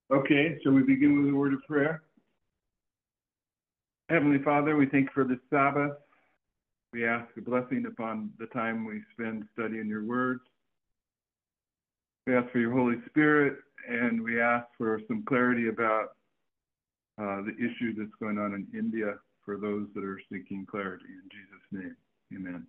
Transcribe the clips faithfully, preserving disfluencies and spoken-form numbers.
Okay, shall we begin with a word of prayer? Heavenly Father, we thank you for this Sabbath. We ask a blessing upon the time we spend studying your words. We ask for your Holy Spirit, and we ask for some clarity about uh, the issue that's going on in India for those that are seeking clarity. In Jesus' name, amen.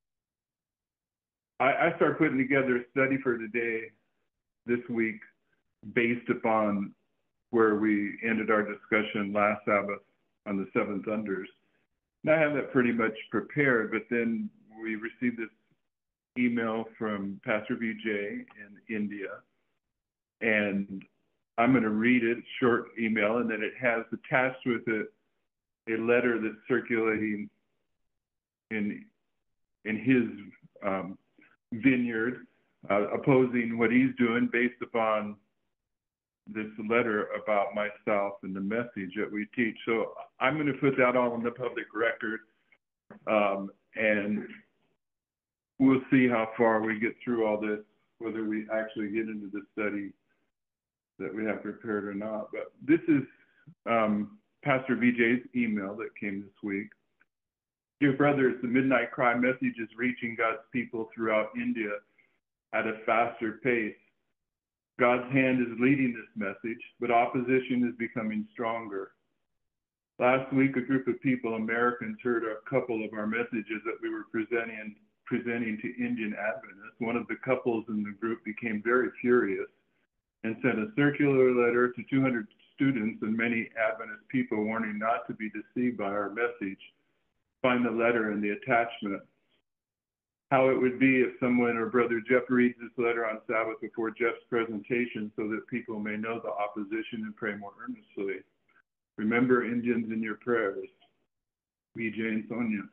I, I start putting together a study for today, this week, based upon where we ended our discussion last Sabbath on the seven thunders. And I have that pretty much prepared, but then we received this email from Pastor V J in India, and I'm going to read it, short email, and then it has attached with it a letter that's circulating in in his um, vineyard, uh, opposing what he's doing based upon this letter about myself and the message that we teach. So I'm going to put that all on the public record, um, and we'll see how far we get through all this, whether we actually get into the study that we have prepared or not. But this is um, Pastor V J's email that came this week. Dear brothers, the Midnight Cry message is reaching God's people throughout India at a faster pace. God's hand is leading this message, but opposition is becoming stronger. Last week, a group of people, Americans, heard a couple of our messages that we were presenting, presenting to Indian Adventists. One of the couples in the group became very furious and sent a circular letter to two hundred students and many Adventist people warning not to be deceived by our message. Find the letter in the attachment. How it would be if someone or Brother Jeff reads this letter on Sabbath before Jeff's presentation so that people may know the opposition and pray more earnestly. Remember Indians in your prayers. V J and Sonia.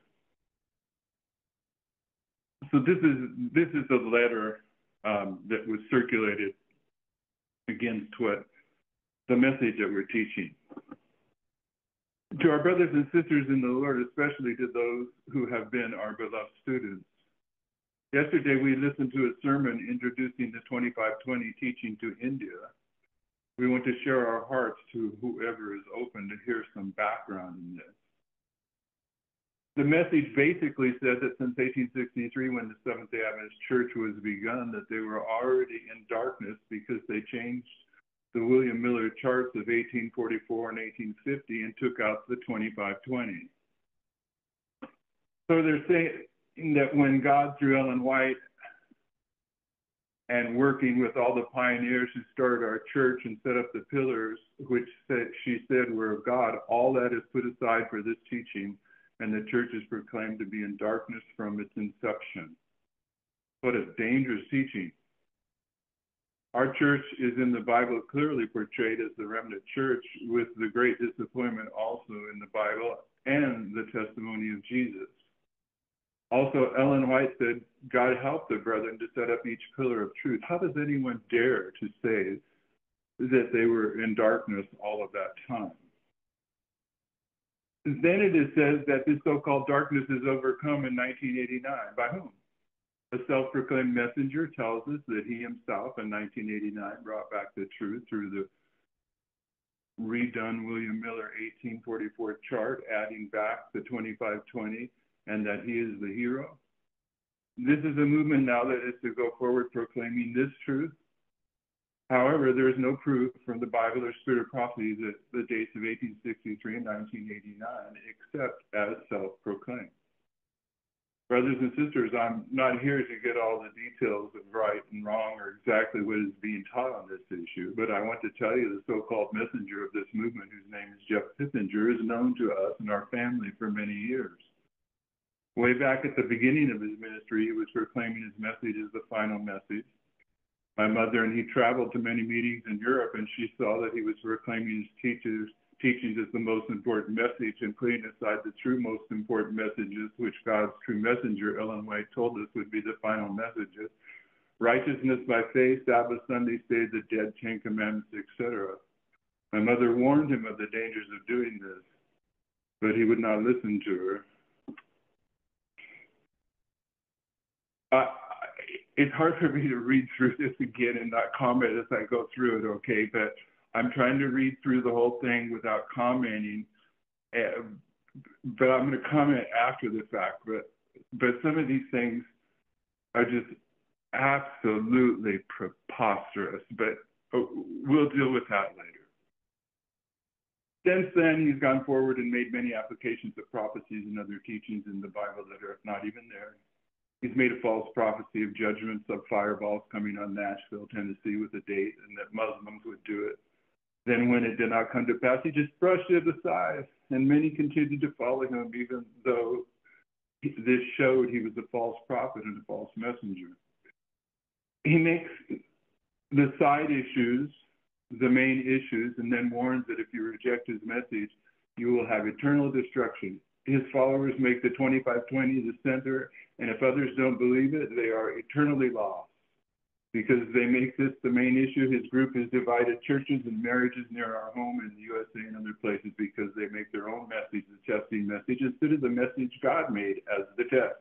So this is this is the letter um, that was circulated against what the message that we're teaching. To our brothers and sisters in the Lord, especially to those who have been our beloved students. Yesterday, we listened to a sermon introducing the twenty-five twenty teaching to India. We want to share our hearts to whoever is open to hear some background in this. The message basically said that since eighteen sixty-three, when the Seventh-day Adventist Church was begun, that they were already in darkness because they changed the William Miller charts of eighteen forty-four and eighteen fifty and took out the twenty-five twenty. So they're saying that when God, through Ellen White, and working with all the pioneers who started our church and set up the pillars, which said, she said were of God, all that is put aside for this teaching, and the church is proclaimed to be in darkness from its inception. What a dangerous teaching. Our church is in the Bible clearly portrayed as the remnant church, with the great disappointment also in the Bible and the testimony of Jesus. Also, Ellen White said, God helped the brethren to set up each pillar of truth. How does anyone dare to say that they were in darkness all of that time? Then it is said that this so-called darkness is overcome in nineteen eighty-nine. By whom? A self-proclaimed messenger tells us that he himself in nineteen eighty-nine brought back the truth through the redone William Miller eighteen forty-four chart, adding back the twenty-five twenty, and that he is the hero. This is a movement now that is to go forward proclaiming this truth. However, there is no proof from the Bible or Spirit of Prophecy that the dates of eighteen sixty-three and nineteen eighty-nine, except as self-proclaimed. Brothers and sisters, I'm not here to get all the details of right and wrong or exactly what is being taught on this issue, but I want to tell you the so-called messenger of this movement, whose name is Jeff Pithinger, is known to us and our family for many years. Way back at the beginning of his ministry, he was proclaiming his message as the final message. My mother and he traveled to many meetings in Europe, and she saw that he was proclaiming his teachers, teachings as the most important message and putting aside the true most important messages, which God's true messenger, Ellen White, told us would be the final messages. Righteousness by faith, Sabbath, Sunday, stay the dead, Ten Commandments, et cetera. My mother warned him of the dangers of doing this, but he would not listen to her. Uh, it's hard for me to read through this again and not comment as I go through it, okay? But I'm trying to read through the whole thing without commenting, uh, but I'm going to comment after the fact. But but some of these things are just absolutely preposterous. But uh, we'll deal with that later. Since then, he's gone forward and made many applications of prophecies and other teachings in the Bible that are not even there. He's made a false prophecy of judgments of fireballs coming on Nashville, Tennessee with a date, and that Muslims would do it. Then when it did not come to pass, he just brushed it aside, and many continued to follow him, even though this showed he was a false prophet and a false messenger. He makes the side issues the main issues, and then warns that if you reject his message, you will have eternal destruction. His followers make the twenty-five twenty the center, and if others don't believe it, they are eternally lost. Because they make this the main issue, his group has divided churches and marriages near our home in the U S A and other places because they make their own message the testing message instead of the message God made as the test.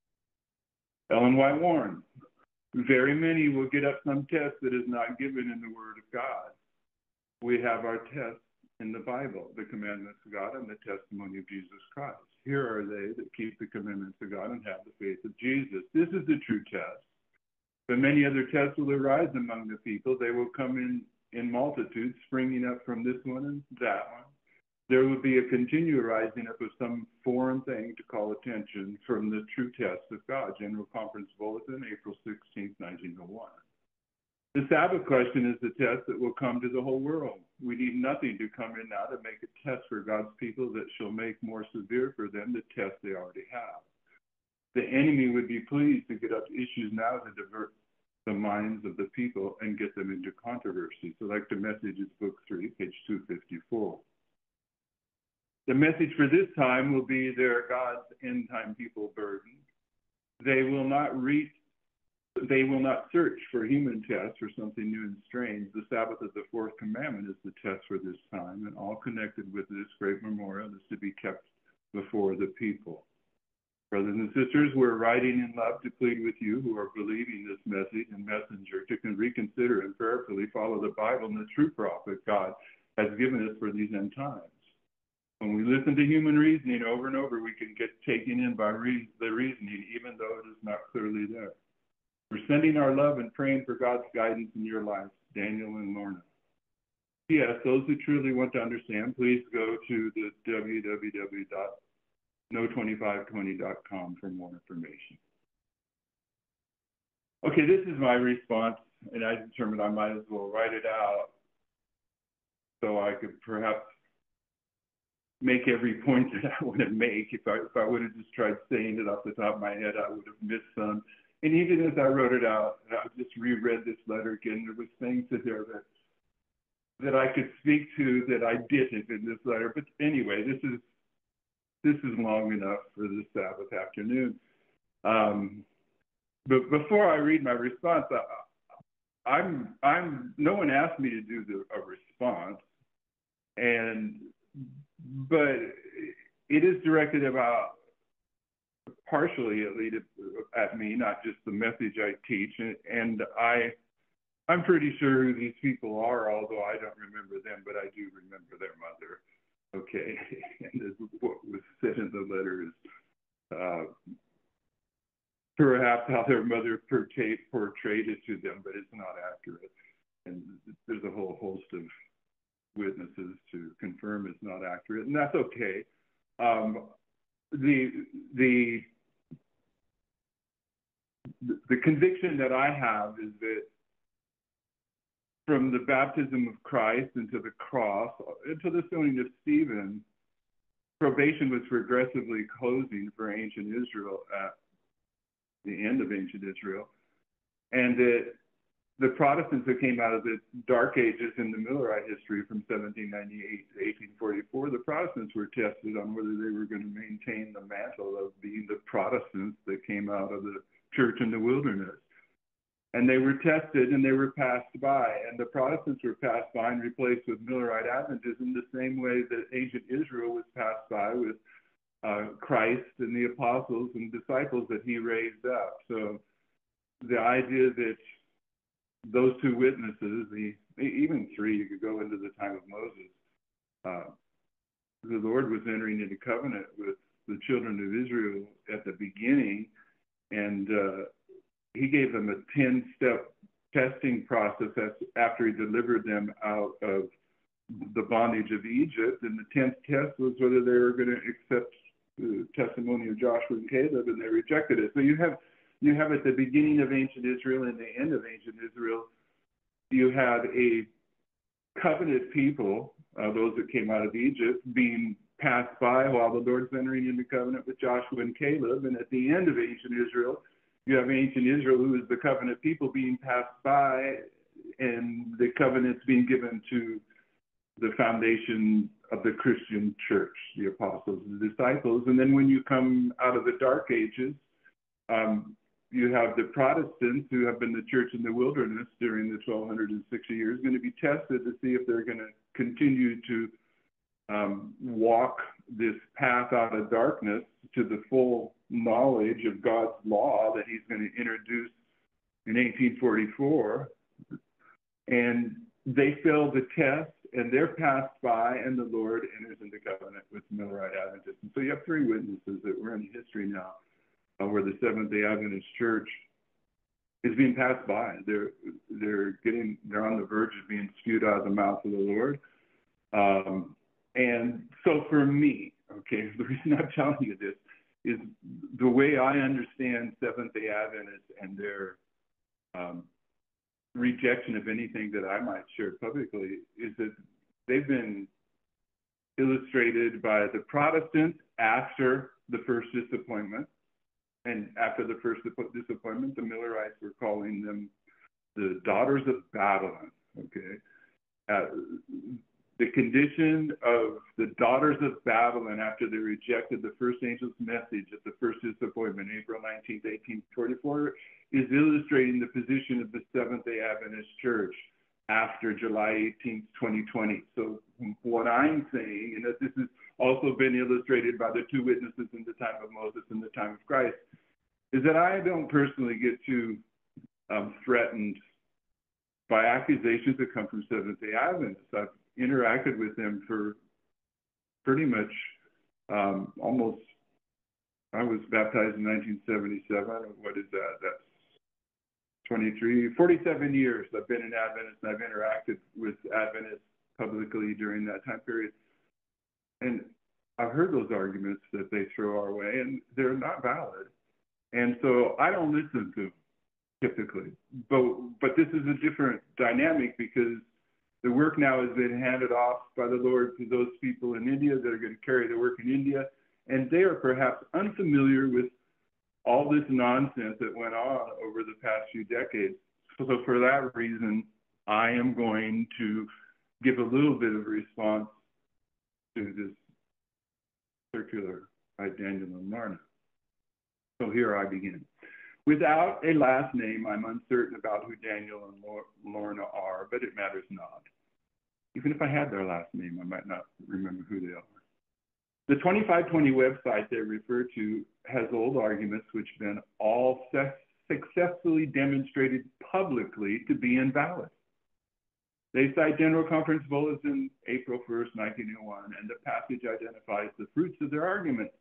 Ellen White warned, very many will get up some test that is not given in the Word of God. We have our tests in the Bible, the commandments of God and the testimony of Jesus Christ. Here are they that keep the commandments of God and have the faith of Jesus. This is the true test. But many other tests will arise among the people. They will come in in multitudes, springing up from this one and that one. There will be a continual rising up of some foreign thing to call attention from the true test of God. General Conference Bulletin, April sixteenth, nineteen oh one. The Sabbath question is the test that will come to the whole world. We need nothing to come in now to make a test for God's people that shall make more severe for them the test they already have. The enemy would be pleased to get up issues now to divert the minds of the people and get them into controversy. Select the Messages, Book three, page two fifty-four. The message for this time will be their God's end-time people burdened. They will not reach They will not search for human tests or something new and strange. The Sabbath of the fourth commandment is the test for this time, and all connected with this great memorial is to be kept before the people. Brothers and sisters, we're writing in love to plead with you who are believing this message and messenger to can reconsider and prayerfully follow the Bible and the true prophet God has given us for these end times. When we listen to human reasoning over and over, we can get taken in by re- the reasoning, even though it is not clearly there. We're sending our love and praying for God's guidance in your lives, Daniel and Lorna. P S. Those who truly want to understand, please go to the w w w dot no twenty-five twenty dot com for more information. Okay, this is my response, and I determined I might as well write it out so I could perhaps make every point that I want to make. If I, if I would have just tried saying it off the top of my head, I would have missed some. And even as I wrote it out, I just reread this letter again, there was things in there that that I could speak to that I didn't in this letter. But anyway, this is this is long enough for this Sabbath afternoon. Um, but before I read my response, I, I'm I'm no one asked me to do the, a response, and but it is directed about partially at least at me, not just the message I teach. And, and I, I'm pretty sure who these people are, although I don't remember them, but I do remember their mother. Okay, and what was said in the letter is uh, perhaps how their mother portrayed, portrayed it to them, but it's not accurate. And there's a whole host of witnesses to confirm it's not accurate, and that's okay. Um, the the the conviction that I have is that from the baptism of Christ into the cross, into the stoning of Stephen, probation was progressively closing for ancient Israel at the end of ancient Israel, and that the Protestants that came out of the Dark Ages in the Millerite history from seventeen ninety-eight to eighteen forty-four, the Protestants were tested on whether they were going to maintain the mantle of being the Protestants that came out of the church in the wilderness. And they were tested and they were passed by. And the Protestants were passed by and replaced with Millerite Adventism the same way that ancient Israel was passed by with uh, Christ and the apostles and disciples that he raised up. So the idea that those two witnesses, the even three, you could go into the time of Moses. Uh, the Lord was entering into covenant with the children of Israel at the beginning, and uh, he gave them a ten-step testing process after he delivered them out of the bondage of Egypt. And the tenth test was whether they were going to accept the testimony of Joshua and Caleb, and they rejected it. So you have you have at the beginning of ancient Israel and the end of ancient Israel, you have a covenant people, uh, those that came out of Egypt, being passed by while the Lord's entering into covenant with Joshua and Caleb. And at the end of ancient Israel, you have ancient Israel, who is the covenant people, being passed by, and the covenant's being given to the foundation of the Christian church, the apostles and the disciples. And then when you come out of the Dark Ages, um, you have the Protestants, who have been the church in the wilderness during the twelve sixty years, going to be tested to see if they're going to continue to um, walk this path out of darkness to the full knowledge of God's law that he's going to introduce in eighteen forty-four. And they fail the test, and they're passed by, and the Lord enters into covenant with Millerite Adventists. And so you have three witnesses that we're in history now, uh, where the Seventh-day Adventist Church is being passed by. They're they're getting they're on the verge of being spewed out of the mouth of the Lord. Um, and so for me, okay, the reason I'm telling you this is the way I understand Seventh-day Adventists and their um, rejection of anything that I might share publicly is that they've been illustrated by the Protestants after the first disappointment. And after the first disappointment, the Millerites were calling them the daughters of Babylon, okay? Uh, the condition of the daughters of Babylon after they rejected the first angel's message at the first disappointment, April nineteenth, eighteen forty-four, is illustrating the position of the Seventh-day Adventist Church after July eighteenth, twenty twenty. So what I'm saying, and that this has also been illustrated by the two witnesses in the time of Moses and the time of Christ, is that I don't personally get too um, threatened by accusations that come from Seventh-day Adventists. I've interacted with them for pretty much um, almost, I was baptized in nineteen seventy-seven. What is that? That's twenty-three, forty-seven years I've been an Adventist, and I've interacted with Adventists publicly during that time period. And I've heard those arguments that they throw our way, and they're not valid. And so I don't listen to them typically. But, but this is a different dynamic, because the work now has been handed off by the Lord to those people in India that are going to carry the work in India. And they are perhaps unfamiliar with all this nonsense that went on over the past few decades. So for that reason, I am going to give a little bit of response to this circular by Daniel and Lorna. So here I begin. Without a last name, I'm uncertain about who Daniel and Lorna are, but it matters not. Even if I had their last name, I might not remember who they are. The twenty-five twenty website they refer to has old arguments which have been all successfully demonstrated publicly to be invalid. They cite General Conference Bulletin, April first, nineteen oh one, and the passage identifies the fruits of their arguments.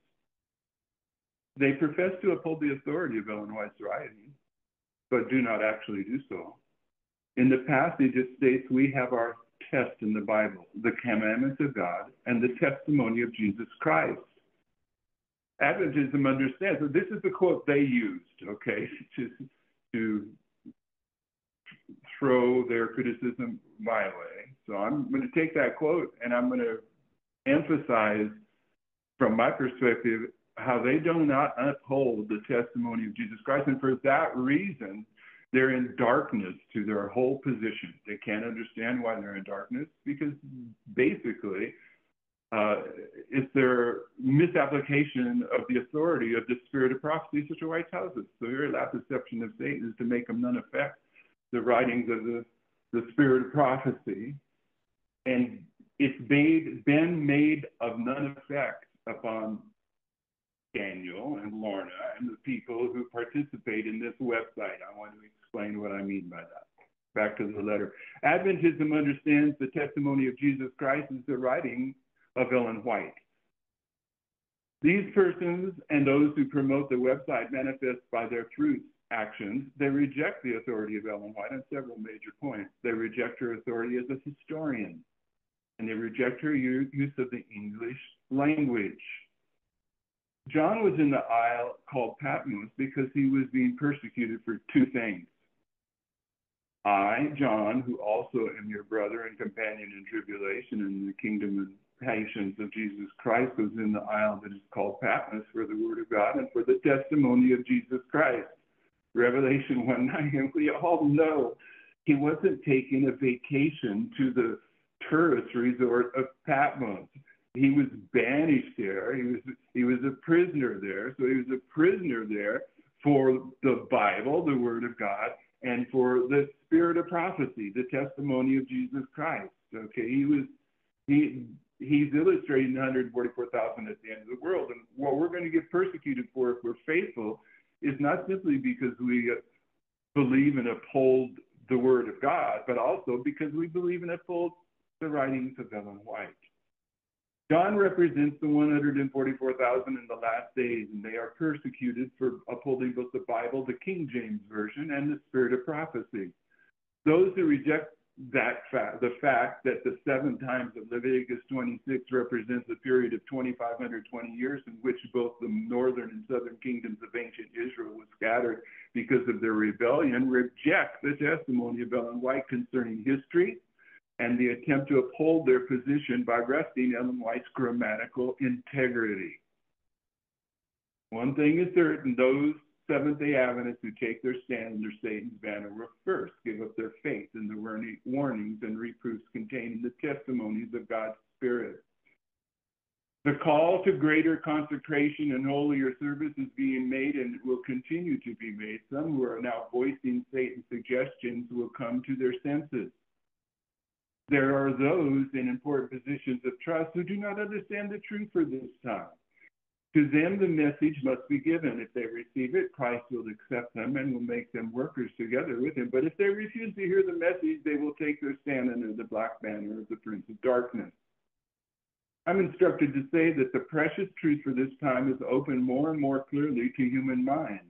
They profess to uphold the authority of Ellen White's writing, but do not actually do so. In the passage, it states we have our test in the Bible, the commandments of God, and the testimony of Jesus Christ. Adventism understands that this is the quote they used, okay, to, to throw their criticism my way. So I'm going to take that quote and I'm going to emphasize, from my perspective, how they do not uphold the testimony of Jesus Christ. And for that reason, they're in darkness to their whole position. They can't understand why they're in darkness, because basically uh, it's their misapplication of the authority of the spirit of prophecy, such a White tells us. So the very last deception of Satan is to make them none effect the writings of the, the spirit of prophecy. And it's made, been made of none effect upon Daniel and Lorna and the people who participate in this website. I want to explain what I mean by that. Back to the letter. Adventism understands the testimony of Jesus Christ as the writing of Ellen White. These persons and those who promote the website manifest by their truth actions. They reject the authority of Ellen White on several major points. They reject her authority as a historian, and they reject her use of the English language. John was in the isle called Patmos because he was being persecuted for two things. I, John, who also am your brother and companion in tribulation in the kingdom and patience of Jesus Christ, was in the isle that is called Patmos for the word of God and for the testimony of Jesus Christ. Revelation one nine, and we all know he wasn't taking a vacation to the tourist resort of Patmos. He was banished there. He was he was a prisoner there. So he was a prisoner there for the Bible, the Word of God, and for the spirit of prophecy, the testimony of Jesus Christ. Okay, he was he he's illustrating one hundred forty-four thousand at the end of the world. And what we're going to get persecuted for if we're faithful is not simply because we believe and uphold the Word of God, but also because we believe and uphold the writings of Ellen White. John represents the one hundred forty-four thousand in the last days, and they are persecuted for upholding both the Bible, the King James Version, and the spirit of prophecy. Those who reject that fact, the fact that the seven times of Leviticus twenty-six represents a period of two thousand five hundred twenty years in which both the northern and southern kingdoms of ancient Israel were scattered because of their rebellion, reject the testimony of Ellen White concerning history and the attempt to uphold their position by resting Ellen White's grammatical integrity. One thing is certain, those Seventh-day Adventists who take their stand under Satan's banner will first give up their faith in the warnings and reproofs containing the testimonies of God's Spirit. The call to greater consecration and holier service is being made and will continue to be made. Some who are now voicing Satan's suggestions will come to their senses. There are those in important positions of trust who do not understand the truth for this time. To them, the message must be given. If they receive it, Christ will accept them and will make them workers together with him. But if they refuse to hear the message, they will take their stand under the black banner of the Prince of Darkness. I'm instructed to say that the precious truth for this time is open more and more clearly to human minds.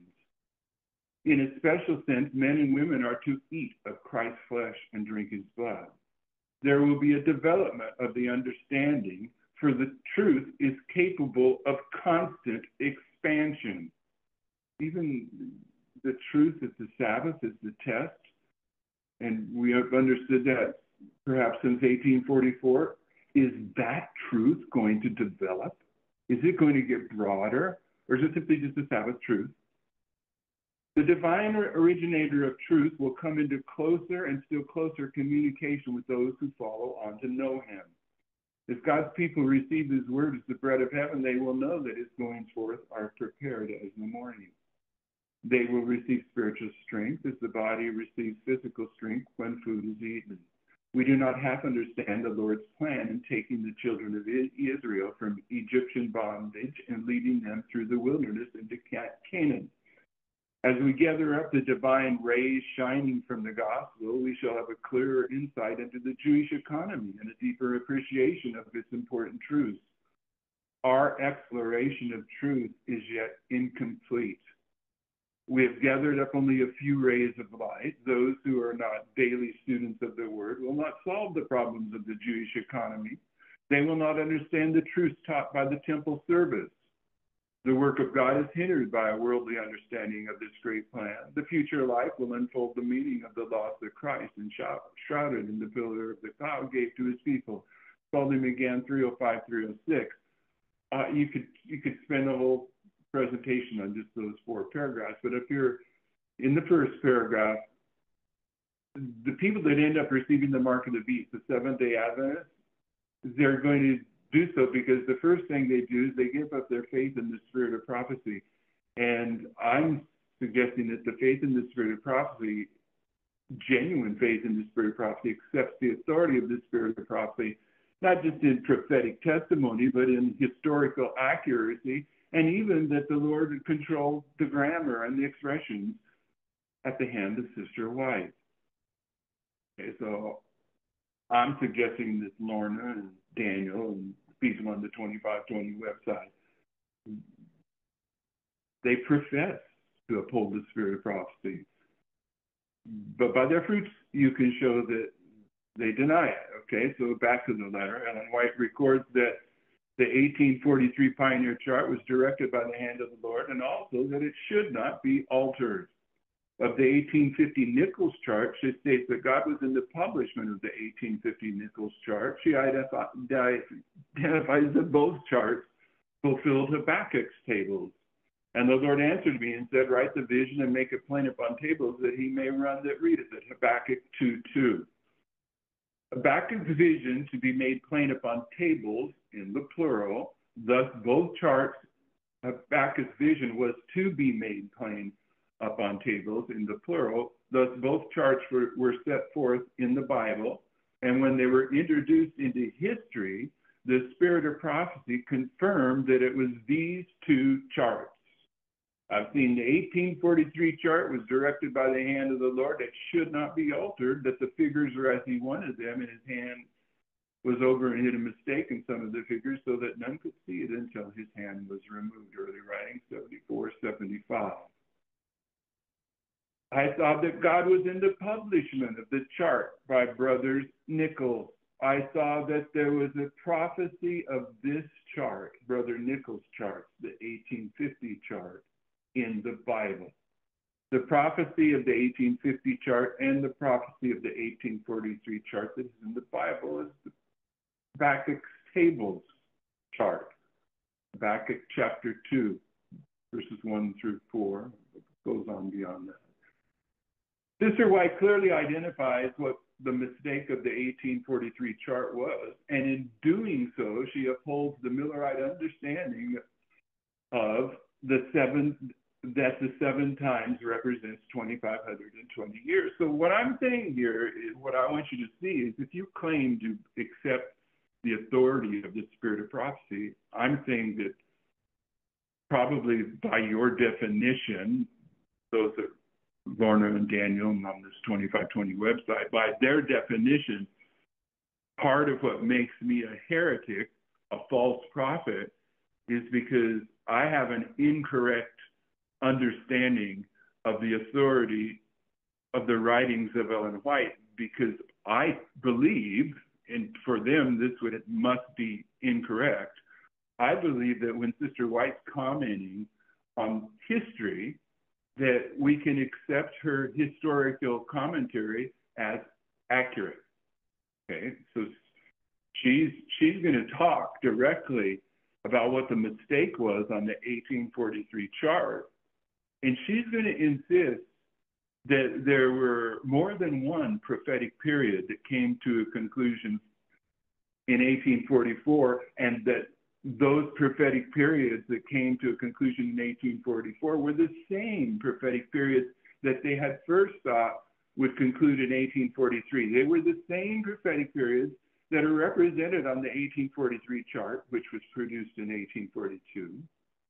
In a special sense, men and women are to eat of Christ's flesh and drink his blood. There will be a development of the understanding, for the truth is capable of constant expansion. Even the truth that the Sabbath is the test, and we have understood that perhaps since eighteen forty-four, is that truth going to develop? Is it going to get broader, or is it simply just the Sabbath truth? The divine originator of truth will come into closer and still closer communication with those who follow on to know him. If God's people receive his word as the bread of heaven, they will know that his goings forth are prepared as in the morning. They will receive spiritual strength as the body receives physical strength when food is eaten. We do not half understand the Lord's plan in taking the children of Israel from Egyptian bondage and leading them through the wilderness into Canaan. As we gather up the divine rays shining from the gospel, we shall have a clearer insight into the Jewish economy and a deeper appreciation of its important truths. Our exploration of truth is yet incomplete. We have gathered up only a few rays of light. Those who are not daily students of the word will not solve the problems of the Jewish economy. They will not understand the truths taught by the temple service. The work of God is hindered by a worldly understanding of this great plan. The future life will unfold the meaning of the loss of Christ and shrouded in the pillar of the cloud gave to his people. Spalding again, three oh five, three oh six. Uh, you could you could spend a whole presentation on just those four paragraphs, but if you're in the first paragraph, the people that end up receiving the mark of the beast, the Seventh-day Adventists, they're going to do so because the first thing they do is they give up their faith in the spirit of prophecy. And I'm suggesting that the faith in the spirit of prophecy, genuine faith in the spirit of prophecy, accepts the authority of the spirit of prophecy, not just in prophetic testimony, but in historical accuracy, and even that the Lord controlled the grammar and the expressions at the hand of Sister White. Okay, so I'm suggesting that Lorna and Daniel and people on the twenty-five twenty website, they profess to uphold the spirit of prophecy. But by their fruits, you can show that they deny it. Okay, so back to the letter. Ellen White records that the eighteen forty-three Pioneer Chart was directed by the hand of the Lord, and also that it should not be altered. Of the eighteen fifty Nichols Chart, she states that God was in the publishment of the eighteen fifty Nichols Chart. She identifies that both charts fulfilled Habakkuk's tables. And the Lord answered me and said, write the vision and make it plain upon tables that he may run that readeth it. Habakkuk two two. Habakkuk's vision to be made plain upon tables in the plural, thus both charts, Habakkuk's vision was to be made plain upon tables in the plural, thus both charts were, were set forth in the Bible, and when they were introduced into history, the spirit of prophecy confirmed that it was these two charts. I've seen the eighteen forty-three chart was directed by the hand of the Lord. It should not be altered, that the figures were as he wanted them, and his hand was over and hid a mistake in some of the figures so that none could see it until his hand was removed. Early writing seventy-four seventy-five. I saw that God was in the publishment of the chart by Brothers Nichols. I saw that there was a prophecy of this chart, Brother Nichols' chart, the eighteen fifty chart, in the Bible. The prophecy of the eighteen fifty chart and the prophecy of the eighteen forty-three chart that is in the Bible is the Habakkuk's tables chart. Habakkuk chapter two, verses one through four, it goes on beyond that. Sister White clearly identifies what the mistake of the eighteen forty-three chart was, and in doing so, she upholds the Millerite understanding of the seven, that the seven times represents two thousand five hundred twenty years. So what I'm saying here is, what I want you to see is, if you claim to accept the authority of the spirit of prophecy, I'm saying that probably by your definition, those are Lorna and Daniel on this twenty-five twenty website, by their definition, part of what makes me a heretic, a false prophet, is because I have an incorrect understanding of the authority of the writings of Ellen White, because I believe, and for them this would must be incorrect, I believe that when Sister White's commenting on history, that we can accept her historical commentary as accurate. Okay, so she's she's going to talk directly about what the mistake was on the eighteen forty-three chart, and she's going to insist that there were more than one prophetic period that came to a conclusion in eighteen forty-four, and that those prophetic periods that came to a conclusion in eighteen forty-four were the same prophetic periods that they had first thought would conclude in eighteen forty-three. They were the same prophetic periods that are represented on the eighteen forty-three chart, which was produced in eighteen forty-two.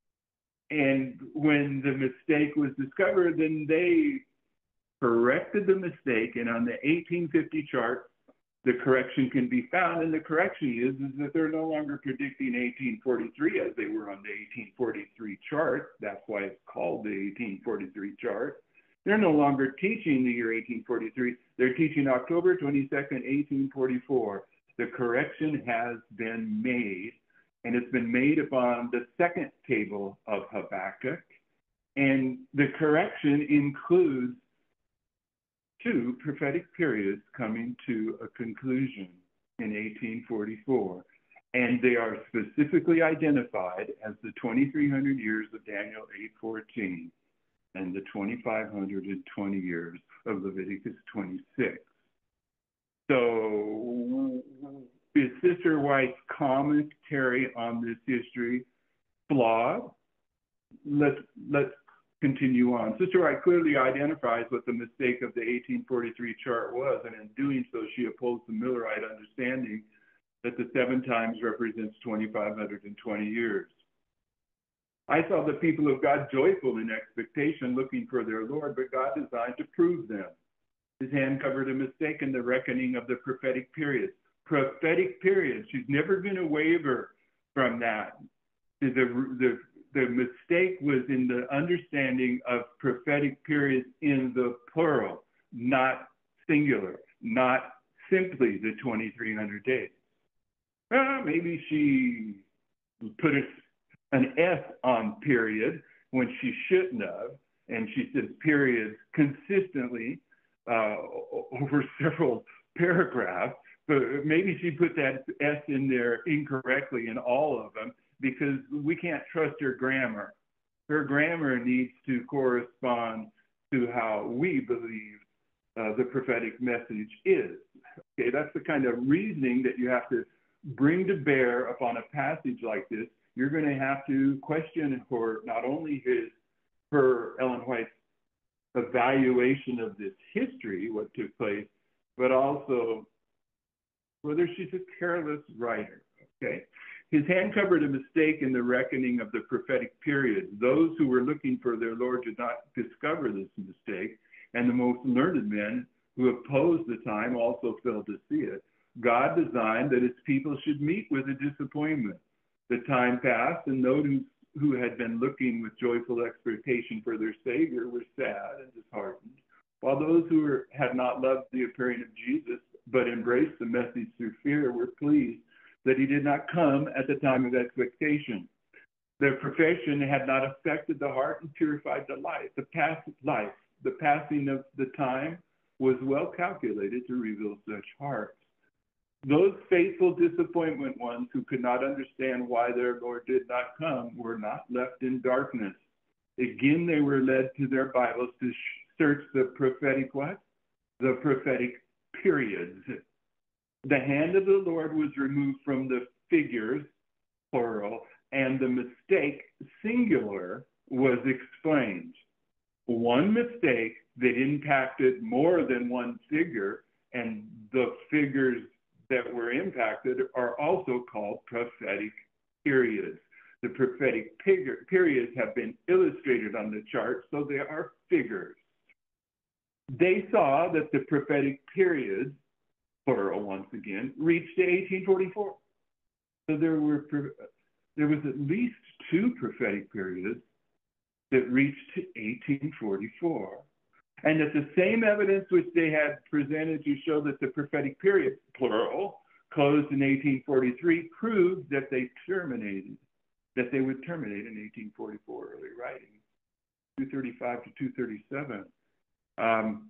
And when the mistake was discovered, then they corrected the mistake, and on the eighteen fifty chart, the correction can be found, and the correction is, is that they're no longer predicting eighteen forty-three as they were on the eighteen forty-three chart. That's why it's called the eighteen forty-three chart. They're no longer teaching the year eighteen forty-three. They're teaching October twenty-second, eighteen forty-four. The correction has been made, and it's been made upon the second table of Habakkuk. And the correction includes two prophetic periods coming to a conclusion in eighteen forty-four. And they are specifically identified as the twenty-three hundred years of Daniel eight fourteen and the twenty-five hundred twenty years of Leviticus twenty-six. So is Sister White's commentary on this history flawed? Let's, let's continue on. Sister White clearly identifies what the mistake of the eighteen forty-three chart was, and in doing so, she opposed the Millerite understanding that the seven times represents two thousand five hundred twenty years. I saw the people of God joyful in expectation, looking for their Lord, but God designed to prove them. His hand covered a mistake in the reckoning of the prophetic periods. Prophetic periods. She's never going to waver from that. The, the, the mistake was in the understanding of prophetic periods in the plural, not singular, not simply the twenty-three hundred days. Well, maybe she put a, an S on period when she shouldn't have, and she says periods consistently uh, over several paragraphs, but maybe she put that S in there incorrectly in all of them because we can't trust her grammar. Her grammar needs to correspond to how we believe uh, the prophetic message is. Okay, that's the kind of reasoning that you have to bring to bear upon a passage like this. You're going to have to question for not only his, her, Ellen White's evaluation of this history, what took place, but also whether she's a careless writer, okay? His hand covered a mistake in the reckoning of the prophetic period. Those who were looking for their Lord did not discover this mistake, and the most learned men who opposed the time also failed to see it. God designed that his people should meet with a disappointment. The time passed, and those who, who had been looking with joyful expectation for their Savior were sad and disheartened, while those who were, had not loved the appearing of Jesus but embraced the message through fear were pleased that he did not come at the time of expectation. Their profession had not affected the heart and purified the life. The past life, the passing of the time was well calculated to reveal such hearts. Those faithful disappointment ones who could not understand why their Lord did not come were not left in darkness. Again, they were led to their Bibles to search the prophetic what? The prophetic periods. The hand of the Lord was removed from the figures, plural, and the mistake, singular, was explained. One mistake that impacted more than one figure, and the figures that were impacted are also called prophetic periods. The prophetic periods have been illustrated on the chart, so they are figures. They saw that the prophetic periods, plural once again, reached to eighteen forty-four. So there were there was at least two prophetic periods that reached to eighteen forty-four. And that the same evidence which they had presented to show that the prophetic period, plural, closed in eighteen forty-three, proved that they terminated, that they would terminate in eighteen forty-four, early writing, two thirty-five to two thirty-seven. Um,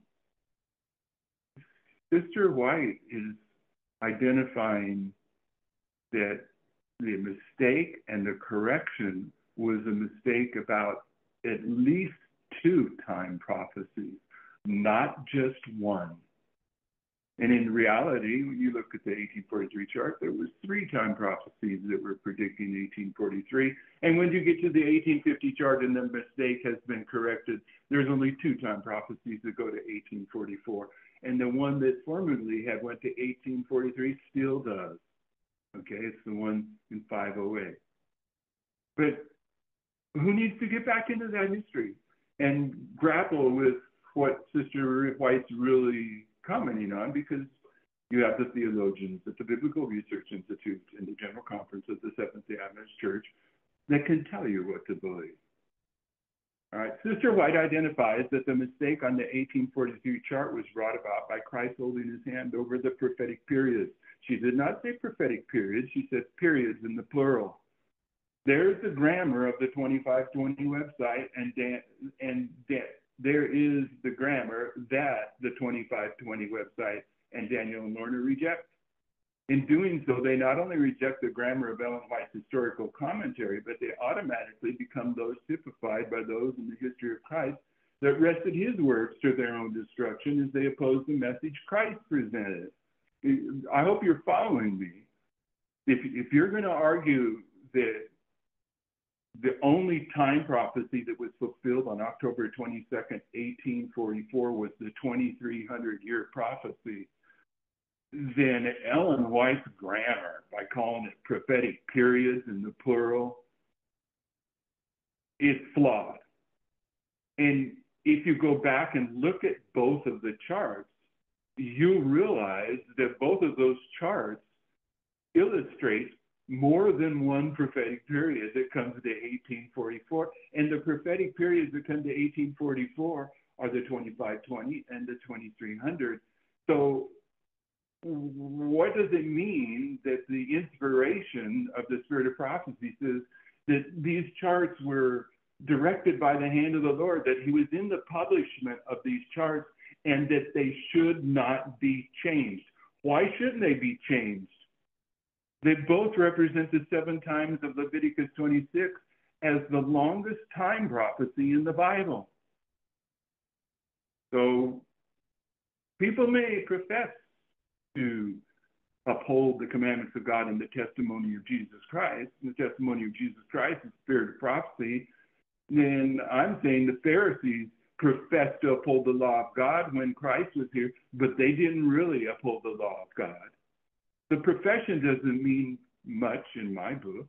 Sister White is identifying that the mistake and the correction was a mistake about at least two time prophecies, not just one. And in reality, when you look at the eighteen forty-three chart, there was three time prophecies that were predicting eighteen forty-three. And when you get to the eighteen fifty chart and the mistake has been corrected, there's only two time prophecies that go to eighteen forty-four. And the one that formerly had went to eighteen forty-three still does. Okay, it's the one in five oh eight. But who needs to get back into that history and grapple with what Sister White's really commenting on, because you have the theologians at the Biblical Research Institute and the General Conference of the Seventh-day Adventist Church that can tell you what to believe. All right, Sister White identifies that the mistake on the eighteen forty-three chart was brought about by Christ holding his hand over the prophetic periods. She did not say prophetic periods, she said periods in the plural. There's the grammar of the twenty-five twenty website, and, Dan, and Dan, there is the grammar that the twenty-five twenty website and Daniel and Lorna reject. In doing so, they not only reject the grammar of Ellen White's historical commentary, but they automatically become those typified by those in the history of Christ that wrested his words to their own destruction as they opposed the message Christ presented. I hope you're following me. If, if you're going to argue that the only time prophecy that was fulfilled on October twenty-second, eighteen forty-four was the twenty-three hundred year prophecy, then Ellen White's grammar, by calling it prophetic periods in the plural, is flawed. And if you go back and look at both of the charts, you'll realize that both of those charts illustrate more than one prophetic period that comes to eighteen forty-four. And the prophetic periods that come to eighteen forty-four are the twenty-five twenty and the twenty-three hundred. So what does it mean that the inspiration of the Spirit of Prophecy says that these charts were directed by the hand of the Lord, that he was in the publishment of these charts, and that they should not be changed? Why shouldn't they be changed? They both represent the seven times of Leviticus twenty-six as the longest time prophecy in the Bible. So people may profess to uphold the commandments of God and the testimony of Jesus Christ. The testimony of Jesus Christ is spirit of prophecy. Then I'm saying the Pharisees professed to uphold the law of God when Christ was here, but they didn't really uphold the law of God. The profession doesn't mean much in my book.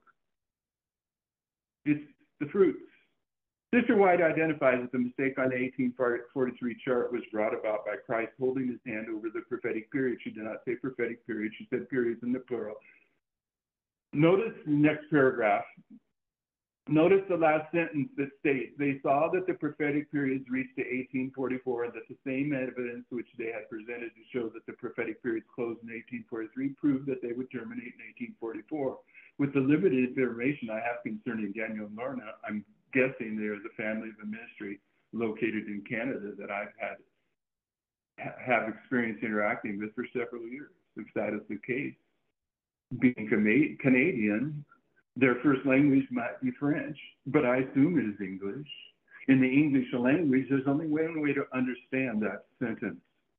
It's the fruits. Sister White identifies that the mistake on the eighteen forty-three chart was brought about by Christ holding his hand over the prophetic period. She did not say prophetic period. She said periods in the plural. Notice the next paragraph. Notice the last sentence that states, they saw that the prophetic periods reached to eighteen forty-four and that the same evidence which they had presented to show that the prophetic periods closed in eighteen forty-three proved that they would terminate in eighteen forty-four. With the limited information I have concerning Daniel and Lorna, I'm guessing they are the family of a ministry located in Canada that I've had have experience interacting with for several years. If that is the case, being Canadian, their first language might be French, but I assume it is English. In the English language, there's only one way to understand that sentence.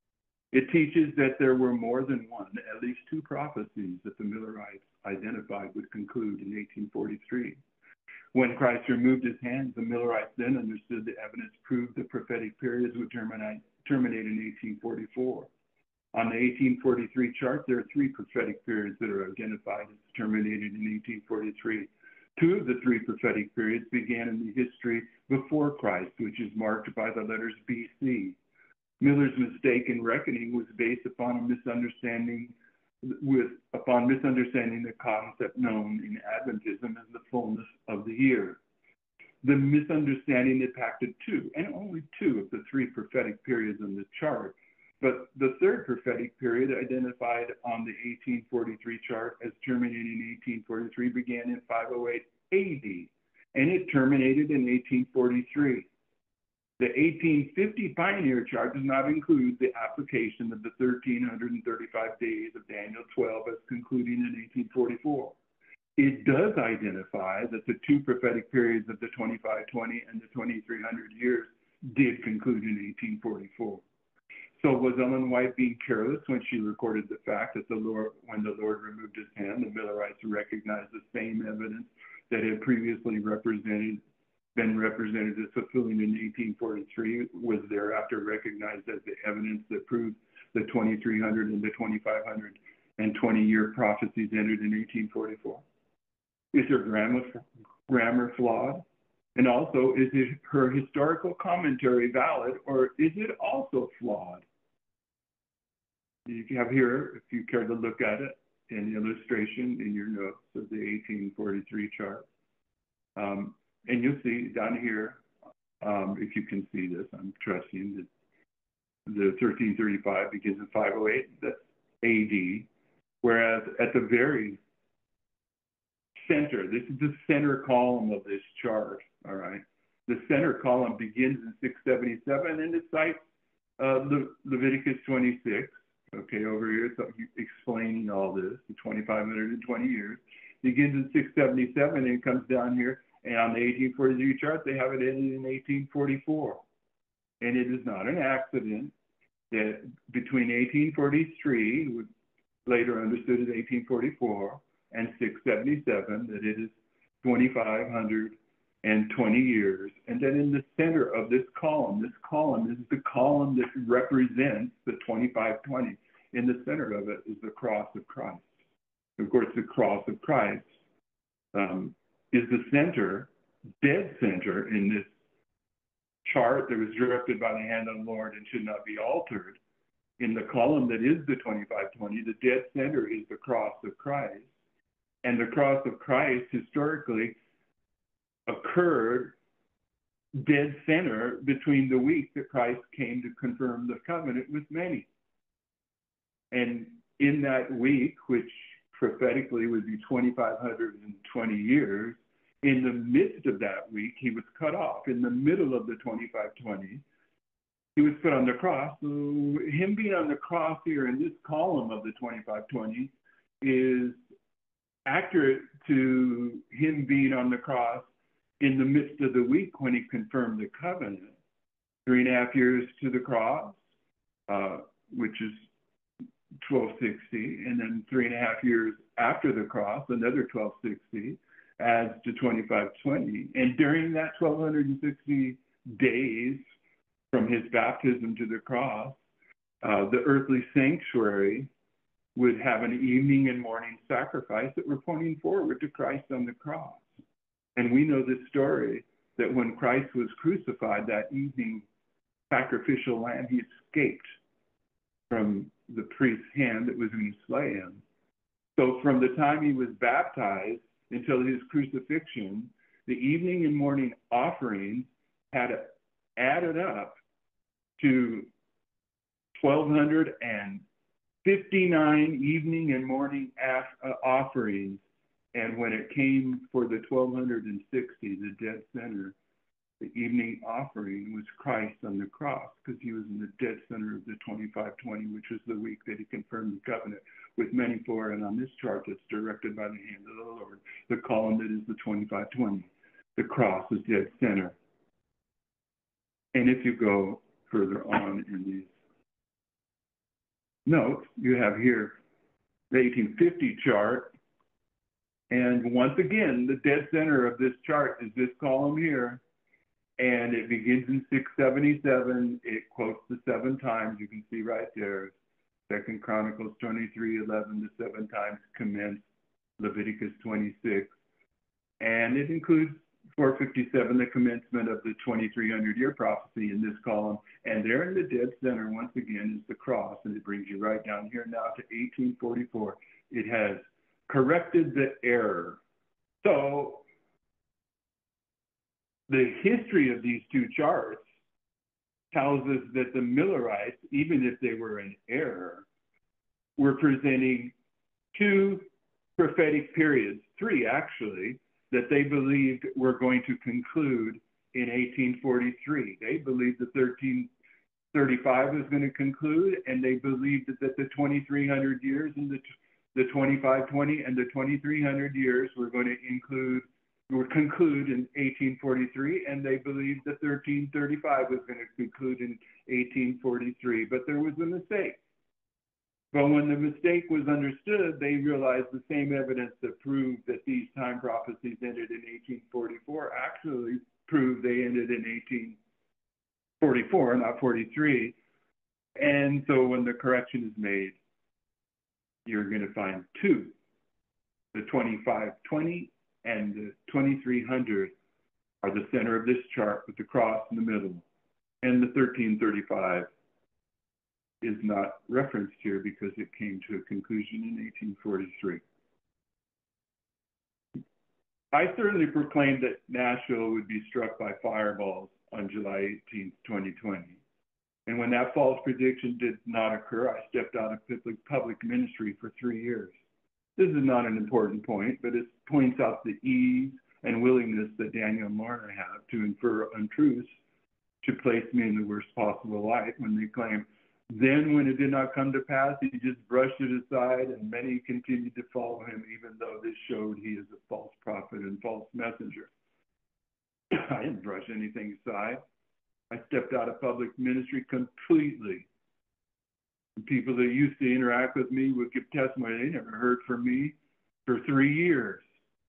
It teaches that there were more than one, at least two prophecies that the Millerites identified would conclude in eighteen forty-three. When Christ removed his hands, the Millerites then understood the evidence proved the prophetic periods would terminate, terminate in eighteen forty-four. On the eighteen forty-three chart, there are three prophetic periods that are identified as terminated in eighteen forty-three. Two of the three prophetic periods began in the history before Christ, which is marked by the letters B C. Miller's mistake in reckoning was based upon a misunderstanding with upon misunderstanding the concept known in Adventism as the fullness of the year. The misunderstanding impacted two, and only two, of the three prophetic periods in the chart. But the third prophetic period identified on the eighteen forty-three chart as terminating in eighteen forty-three began in five oh eight A D, and it terminated in eighteen forty-three. The eighteen fifty Pioneer chart does not include the application of the one thousand three hundred thirty-five days of Daniel twelve as concluding in eighteen forty-four. It does identify that the two prophetic periods of the twenty-five twenty and the twenty-three hundred years did conclude in eighteen forty-four. So was Ellen White being careless when she recorded the fact that the Lord, when the Lord removed his hand, the Millerites recognized the same evidence that had previously represented been represented as fulfilling in eighteen forty-three was thereafter recognized as the evidence that proved the twenty-three hundred and the twenty-five hundred and twenty year prophecies entered in eighteen forty-four? Is her grammar, grammar flawed? And also, is it, her historical commentary valid, or is it also flawed? You have here, if you care to look at it, an illustration in your notes of the eighteen forty-three chart. Um, and you'll see down here, um, if you can see this, I'm trusting that the thirteen thirty-five begins in five oh eight, that's A D, whereas at the very center, this is the center column of this chart, all right? The center column begins in six seventy-seven, and it cites uh, Le Leviticus twenty-six, okay, over here, so explaining all this, the twenty-five hundred twenty years. Begins in six seventy-seven and comes down here, and on the eighteen forty-three chart, they have it ended in eighteen forty-four. And it is not an accident that between eighteen forty-three, later understood as eighteen forty-four, and six seventy-seven, that it is twenty-five hundred twenty years. And then in the center of this column, this column is the column that represents the twenty-five twenty. In the center of it is the cross of Christ. Of course, the cross of Christ um, is the center, dead center in this chart that was directed by the hand of the Lord and should not be altered. In the column that is the twenty-five twenty, the dead center is the cross of Christ. And the cross of Christ historically occurred dead center between the week that Christ came to confirm the covenant with many. And in that week, which prophetically would be two thousand five hundred twenty years, in the midst of that week, he was cut off. In the middle of the twenty-five twenty, he was put on the cross. So him being on the cross here in this column of the twenty-five twenty is accurate to him being on the cross in the midst of the week when he confirmed the covenant. Three and a half years to the cross, uh, which is twelve sixty, and then three and a half years after the cross, another twelve sixty, adds to twenty-five twenty. And during that twelve sixty days from his baptism to the cross, uh, the earthly sanctuary would have an evening and morning sacrifice that were pointing forward to Christ on the cross. And we know this story that when Christ was crucified, that evening sacrificial lamb, he escaped from the priest's hand that was going to slay him. So from the time he was baptized until his crucifixion, the evening and morning offerings had added up to one thousand two hundred fifty-nine evening and morning offerings. And when it came for the twelve sixty, the dead center, the evening offering was Christ on the cross, because he was in the dead center of the twenty-five twenty, which was the week that he confirmed the covenant with many for. And on this chart that's directed by the hand of the Lord, the column that is the twenty-five twenty, the cross is dead center. And if you go further on in these notes, you have here the eighteen fifty chart. And once again, the dead center of this chart is this column here. And it begins in six seventy-seven. It quotes the seven times. You can see right there. Second Chronicles twenty-three eleven, the seven times commence Leviticus twenty-six. And it includes four fifty-seven, the commencement of the twenty-three hundred year prophecy in this column. And there in the dead center, once again, is the cross. And it brings you right down here now to eighteen forty-four. It has corrected the error. So the history of these two charts tells us that the Millerites, even if they were in error, were presenting two prophetic periods, three actually, that they believed were going to conclude in eighteen forty-three. They believed the thirteen thirty-five was going to conclude, and they believed that the twenty-three hundred years and the the twenty-five twenty and the twenty-three hundred years were going to include, would conclude in eighteen forty-three, and they believed the thirteen thirty-five was going to conclude in eighteen forty-three. But there was a mistake. But when the mistake was understood, they realized the same evidence that proved that these time prophecies ended in eighteen forty-four actually proved they ended in eighteen forty-four, not forty-three. And so when the correction is made, you're going to find two, the twenty-five twenty and the twenty-three hundred are the center of this chart with the cross in the middle. And the thirteen thirty-five is not referenced here because it came to a conclusion in eighteen forty-three. I certainly proclaimed that Nashville would be struck by fireballs on July eighteenth, twenty twenty. And when that false prediction did not occur, I stepped out of public ministry for three years. This is not an important point, but it points out the ease and willingness that Daniel and Lorna have to infer untruths to place me in the worst possible light when they claim, then when it did not come to pass, he just brushed it aside, and many continued to follow him, even though this showed he is a false prophet and false messenger. I didn't brush anything aside. I stepped out of public ministry completely. And people that used to interact with me would give testimony. They never heard from me for three years.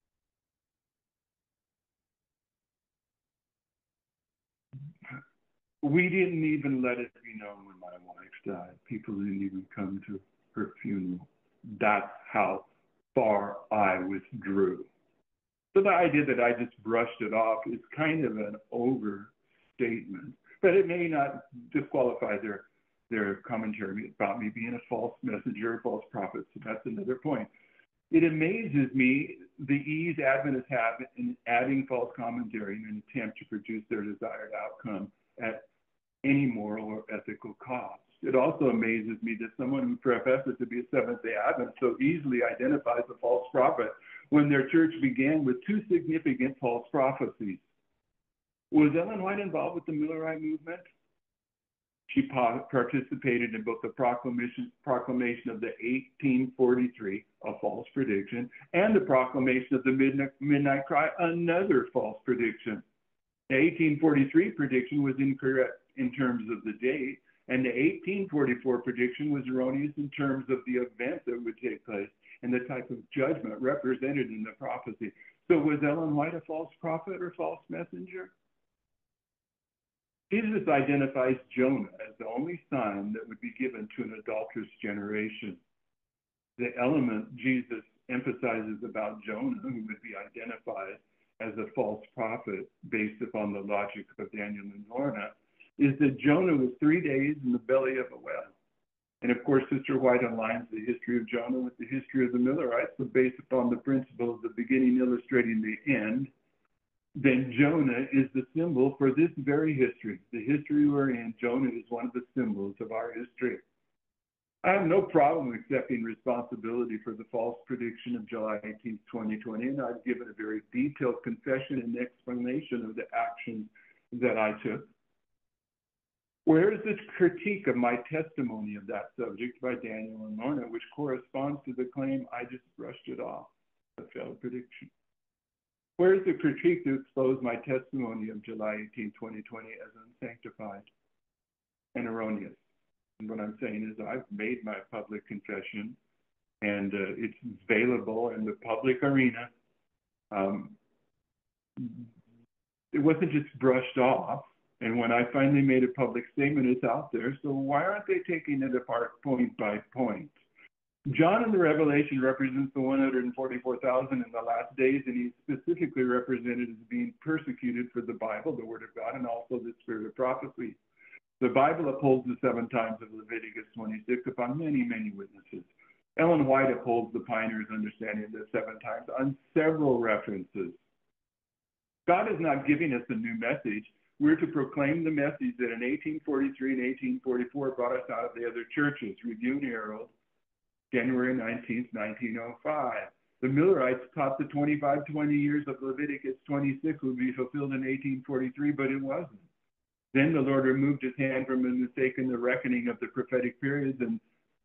We didn't even let it be known when my wife died. People didn't even come to her funeral. That's how far I withdrew. So the idea that I just brushed it off is kind of an overstatement, but it may not disqualify their, their commentary about me being a false messenger, a false prophet. So that's another point. It amazes me the ease Adventists have in adding false commentary in an attempt to produce their desired outcome at any moral or ethical cost. It also amazes me that someone who professes to be a Seventh-day Adventist so easily identifies a false prophet when their church began with two significant false prophecies. Was Ellen White involved with the Millerite movement? She participated in both the proclamation, proclamation of the eighteen forty-three, a false prediction, and the proclamation of the Midnight, Midnight Cry, another false prediction. The eighteen forty-three prediction was incorrect in terms of the date, and the eighteen forty-four prediction was erroneous in terms of the event that would take place and the type of judgment represented in the prophecy. So was Ellen White a false prophet or false messenger? Jesus identifies Jonah as the only sign that would be given to an adulterous generation. The element Jesus emphasizes about Jonah, who would be identified as a false prophet based upon the logic of Daniel and Lorna, is that Jonah was three days in the belly of a whale. And of course, Sister White aligns the history of Jonah with the history of the Millerites, so based upon the principle of the beginning illustrating the end, then Jonah is the symbol for this very history. The history we're in, Jonah is one of the symbols of our history. I have no problem accepting responsibility for the false prediction of July eighteenth, twenty twenty, and I've given a very detailed confession and explanation of the actions that I took. Where is this critique of my testimony of that subject by Daniel and Lorna, which corresponds to the claim I just brushed it off, a failed prediction? Where is the critique to expose my testimony of July eighteenth, twenty twenty as unsanctified and erroneous? And what I'm saying is I've made my public confession, and uh, it's available in the public arena. Um, it wasn't just brushed off. And when I finally made a public statement, it's out there. So why aren't they taking it apart point by point? John in the Revelation represents the one hundred forty-four thousand in the last days, and he's specifically represented as being persecuted for the Bible, the Word of God, and also the spirit of prophecy. The Bible upholds the seven times of Leviticus twenty-six upon many, many witnesses. Ellen White upholds the pioneer's understanding of the seven times on several references. God is not giving us a new message. We're to proclaim the message that in eighteen forty-three and eighteen forty-four brought us out of the other churches. Review and Herald, January nineteenth, nineteen oh five. The Millerites taught the twenty-five, twenty years of Leviticus twenty-six would be fulfilled in eighteen forty-three, but it wasn't. Then the Lord removed his hand from the mistake in the reckoning of the prophetic periods, and,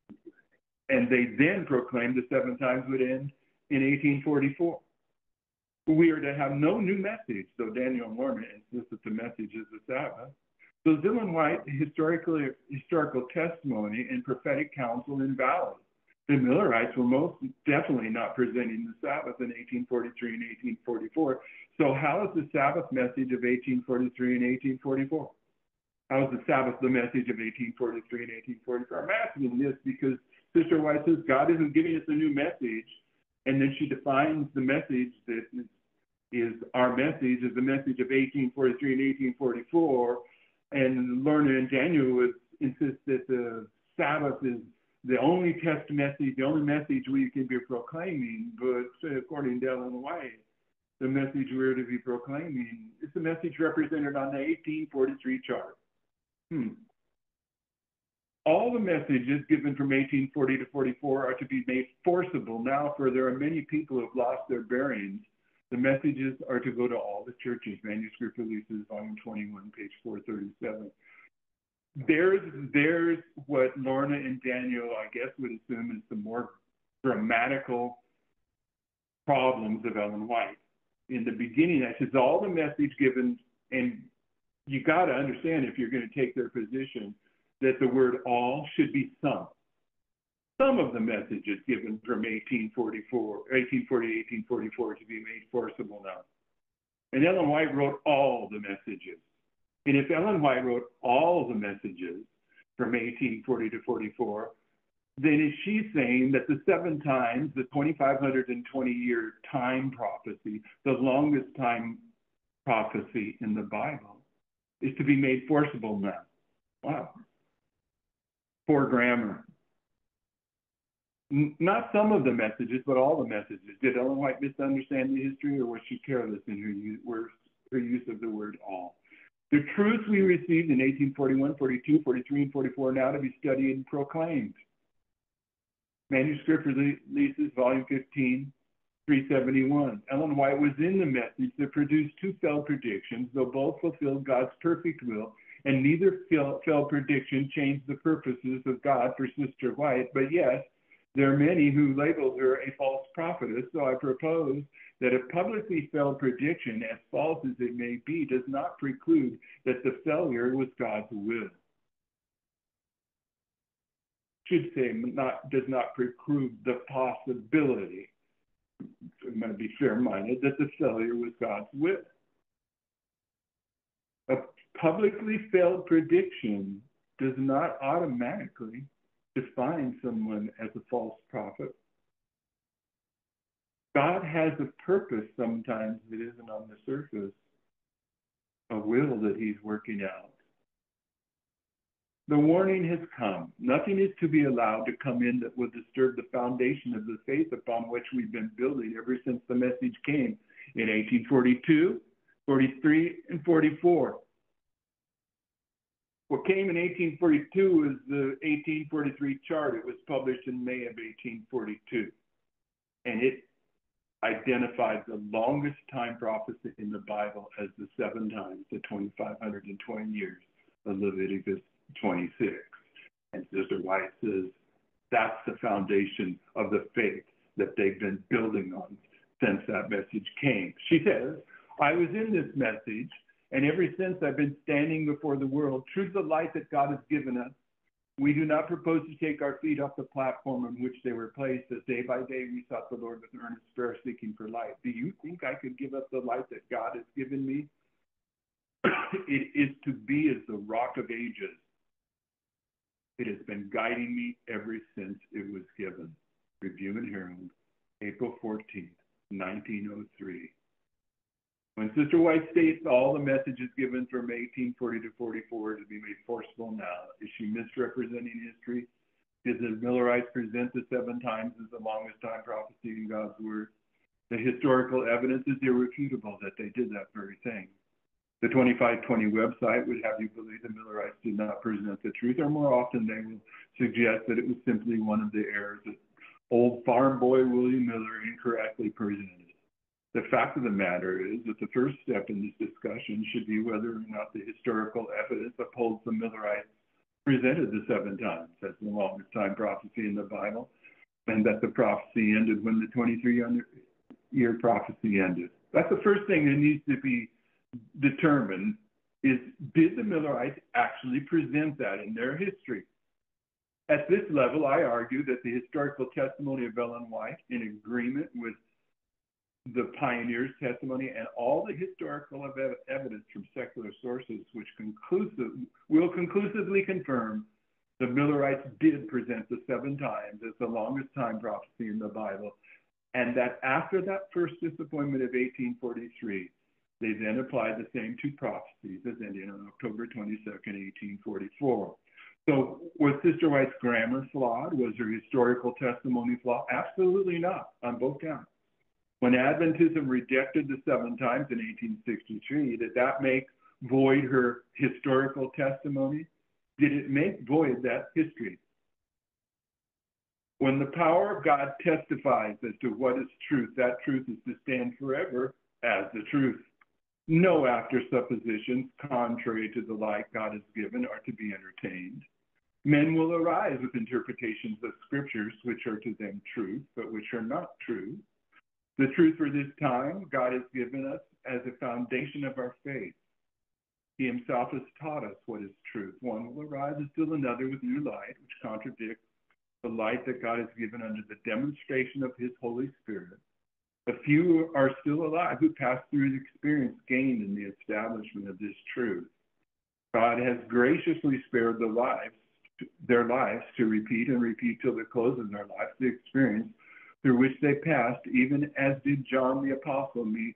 and they then proclaimed the seven times would end in eighteen forty-four. We are to have no new message, though Daniel and Lorna insist that the message is the Sabbath. So Ellen White, historical, historical testimony and prophetic counsel invalid. The Millerites were most definitely not presenting the Sabbath in eighteen forty-three and eighteen forty-four. So how is the Sabbath message of eighteen forty-three and eighteen forty-four? How is the Sabbath the message of eighteen forty-three and eighteen forty-four? I'm asking this because Sister White says God isn't giving us a new message, and then she defines the message that is, is our message as the message of eighteen forty-three and eighteen forty-four, and Lorna and Daniel would insist that the Sabbath is the only test message, the only message we can be proclaiming, but according to Ellen White, the message we're to be proclaiming is the message represented on the eighteen forty-three chart. Hmm. All the messages given from eighteen forty to forty-four are to be made forcible now, for there are many people who have lost their bearings. The messages are to go to all the churches. Manuscript Releases, volume twenty-one, page four thirty-seven. There's, there's what Lorna and Daniel, I guess, would assume is the more grammatical problems of Ellen White. In the beginning, that says all the message given, and you got to understand if you're going to take their position, that the word all should be some. Some of the messages given from eighteen forty-four, eighteen forty, eighteen forty-four to be made forcible now. And Ellen White wrote all the messages. And if Ellen White wrote all the messages from eighteen forty to forty-four, then is she saying that the seven times, the two thousand five hundred twenty year time prophecy, the longest time prophecy in the Bible, is to be made forcible now? Wow. Poor grammar. N- not some of the messages, but all the messages. Did Ellen White misunderstand the history, or was she careless in her use, her use of the word all? The truths we received in eighteen forty-one, forty-two, forty-three, and forty-four are now to be studied and proclaimed. Manuscript Releases, Volume fifteen, three seventy-one. Ellen White was in the message that produced two failed predictions, though both fulfilled God's perfect will, and neither failed prediction changed the purposes of God for Sister White. But yes, there are many who labeled her a false prophetess, so I propose that a publicly failed prediction, as false as it may be, does not preclude that the failure was God's will. Should say not does not preclude the possibility, I'm going to be fair-minded, that the failure was God's will. A publicly failed prediction does not automatically define someone as a false prophet. God has a purpose sometimes that isn't on the surface, a will that he's working out. The warning has come. Nothing is to be allowed to come in that will disturb the foundation of the faith upon which we've been building ever since the message came in eighteen forty-two, forty-three, and forty-four. What came in eighteen forty-two was the eighteen forty-three chart. It was published in May of eighteen forty-two. And it identified the longest time prophecy in the Bible as the seven times, the twenty-five hundred twenty years of Leviticus twenty-six. And Sister White says that's the foundation of the faith that they've been building on since that message came. She says, I was in this message, and ever since I've been standing before the world, true to the light that God has given us. We do not propose to take our feet off the platform on which they were placed, as day by day we sought the Lord with earnest prayer, seeking for light. Do you think I could give up the light that God has given me? It is to be as the rock of ages. It has been guiding me ever since it was given. Review and Herald, April fourteenth, nineteen oh three. When Sister White states all the messages given from eighteen forty to forty-four to be made forcible now, is she misrepresenting history? Did the Millerites present the seven times as the longest time prophecy in God's word? The historical evidence is irrefutable that they did that very thing. The twenty-five twenty website would have you believe the Millerites did not present the truth, or more often they will suggest that it was simply one of the errors that old farm boy William Miller incorrectly presented. The fact of the matter is that the first step in this discussion should be whether or not the historical evidence upholds the Millerites presented the seven times as the longest time prophecy in the Bible, and that the prophecy ended when the twenty-three year prophecy ended. That's the first thing that needs to be determined, is did the Millerites actually present that in their history? At this level, I argue that the historical testimony of Ellen White, in agreement with the pioneer's testimony and all the historical ev evidence from secular sources, which conclusive, will conclusively confirm the Millerites did present the seven times as the longest time prophecy in the Bible, and that after that first disappointment of eighteen forty-three, they then applied the same two prophecies as ending on October twenty-second, eighteen forty-four. So was Sister White's grammar flawed? Was her historical testimony flawed? Absolutely not, on both counts. When Adventism rejected the seven times in eighteen sixty-three, did that make void her historical testimony? Did it make void that history? When the power of God testifies as to what is truth, that truth is to stand forever as the truth. No after suppositions contrary to the light God has given are to be entertained. Men will arise with interpretations of scriptures which are to them truth, but which are not true. The truth for this time God has given us as a foundation of our faith. He himself has taught us what is truth. One will arise and still another with new light, which contradicts the light that God has given under the demonstration of his Holy Spirit. A few are still alive who pass through the experience gained in the establishment of this truth. God has graciously spared the lives, their lives to repeat and repeat till the close of their lives the experience through which they passed, even as did John the Apostle meet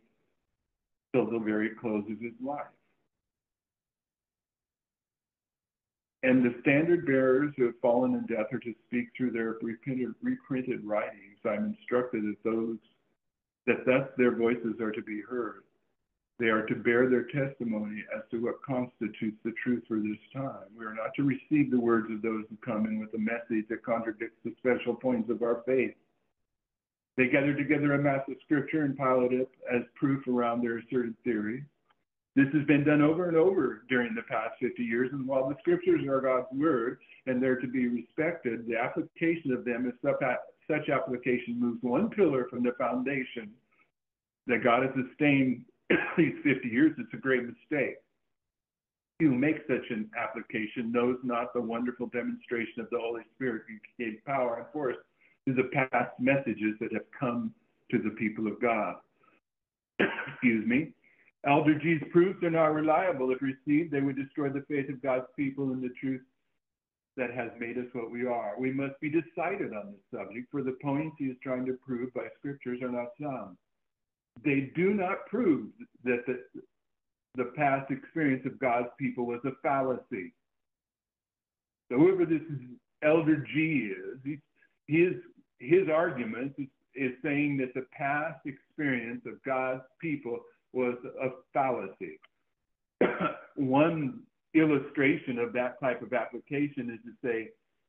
till the very close of his life. And the standard bearers who have fallen in death are to speak through their reprinted, reprinted writings. I'm instructed that those that thus their voices are to be heard. They are to bear their testimony as to what constitutes the truth for this time. We are not to receive the words of those who come in with a message that contradicts the special points of our faith. They gather together a mass of scripture and pile it up as proof around their asserted theory. This has been done over and over during the past fifty years, and while the scriptures are God's word and they're to be respected, the application of them, if such application moves one pillar from the foundation that God has sustained these fifty years, it's a great mistake. He who makes such an application knows not the wonderful demonstration of the Holy Spirit who gave power and force to the past messages that have come to the people of God. Excuse me. Elder G's proofs are not reliable. If received, they would destroy the faith of God's people in the truth that has made us what we are. We must be decided on this subject, for the points he is trying to prove by scriptures are not sound. They do not prove that the, the past experience of God's people was a fallacy. So whoever this is, Elder G is, he, his, his argument is, is saying that the past experience of God's people was a fallacy. One illustration of that type of application is to say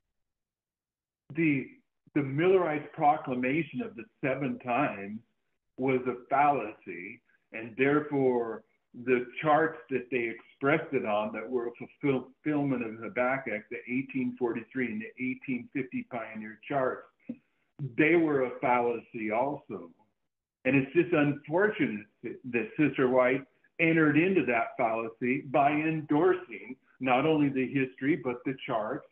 the, the Millerite proclamation of the seven times was a fallacy, and therefore the charts that they expressed it on that were a fulfillment of Habakkuk, the eighteen forty-three and the eighteen fifty Pioneer charts, they were a fallacy also. And it's just unfortunate that Sister White entered into that fallacy by endorsing not only the history, but the charts.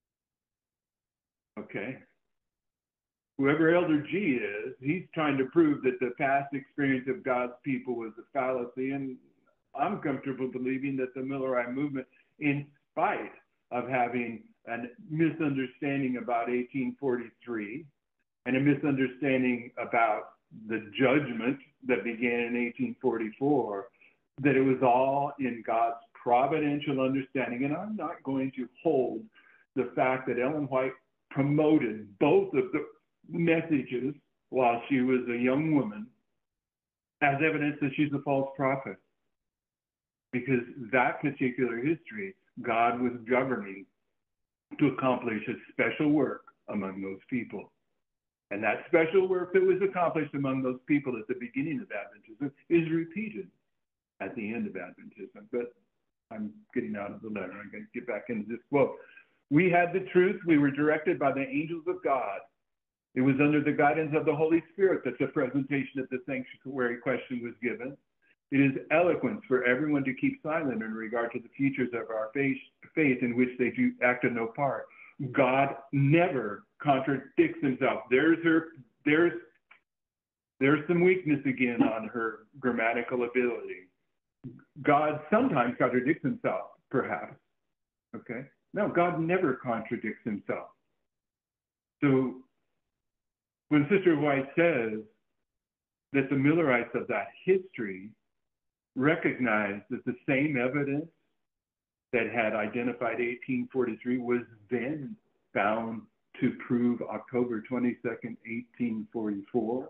Okay. Whoever Elder G is, he's trying to prove that the past experience of God's people was a fallacy. And I'm comfortable believing that the Millerite movement, in spite of having a misunderstanding about eighteen forty-three and a misunderstanding about the judgment that began in eighteen forty-four, that it was all in God's providential understanding. And I'm not going to hold the fact that Ellen White promoted both of the messages while she was a young woman as evidence that she's a false prophet. Because that particular history, God was governing to accomplish a special work among those people. And that special work that was accomplished among those people at the beginning of Adventism is repeated at the end of Adventism. But I'm getting out of the letter. I'm going to get back into this quote. We had the truth. We were directed by the angels of God. It was under the guidance of the Holy Spirit that the presentation of the sanctuary question was given. It is eloquence for everyone to keep silent in regard to the futures of our faith, faith in which they do acted no part. God never contradicts himself. There's her, there's, there's some weakness again on her grammatical ability. God sometimes contradicts himself, perhaps. Okay? No, God never contradicts himself. So when Sister White says that the Millerites of that history recognized that the same evidence that had identified eighteen forty-three was then found to prove October twenty-second, eighteen forty-four.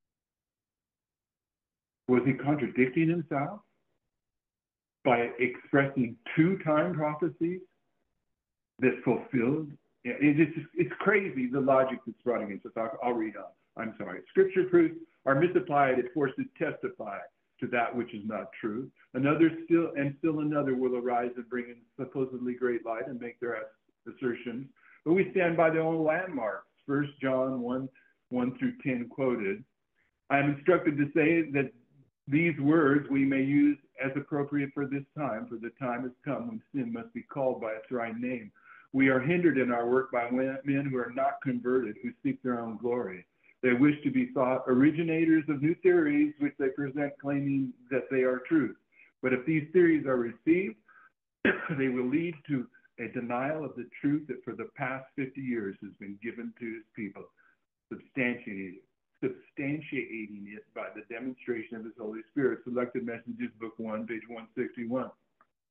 Was he contradicting himself by expressing two time prophecies that fulfilled? It's, it's crazy, the logic that's brought against us. I'll, I'll read on. I'm sorry. Scripture proofs are misapplied and forced to testify to that which is not true. Another still and still another will arise and bring in supposedly great light and make their assertions. But we stand by their own landmarks. First John one, one through ten quoted. I am instructed to say that these words we may use as appropriate for this time, for the time has come when sin must be called by its right name. We are hindered in our work by men who are not converted, who seek their own glory. They wish to be thought originators of new theories, which they present claiming that they are truth. But if these theories are received, they will lead to a denial of the truth that for the past fifty years has been given to his people, substantiating, substantiating it by the demonstration of his Holy Spirit. Selected Messages, Book one, page one sixty-one.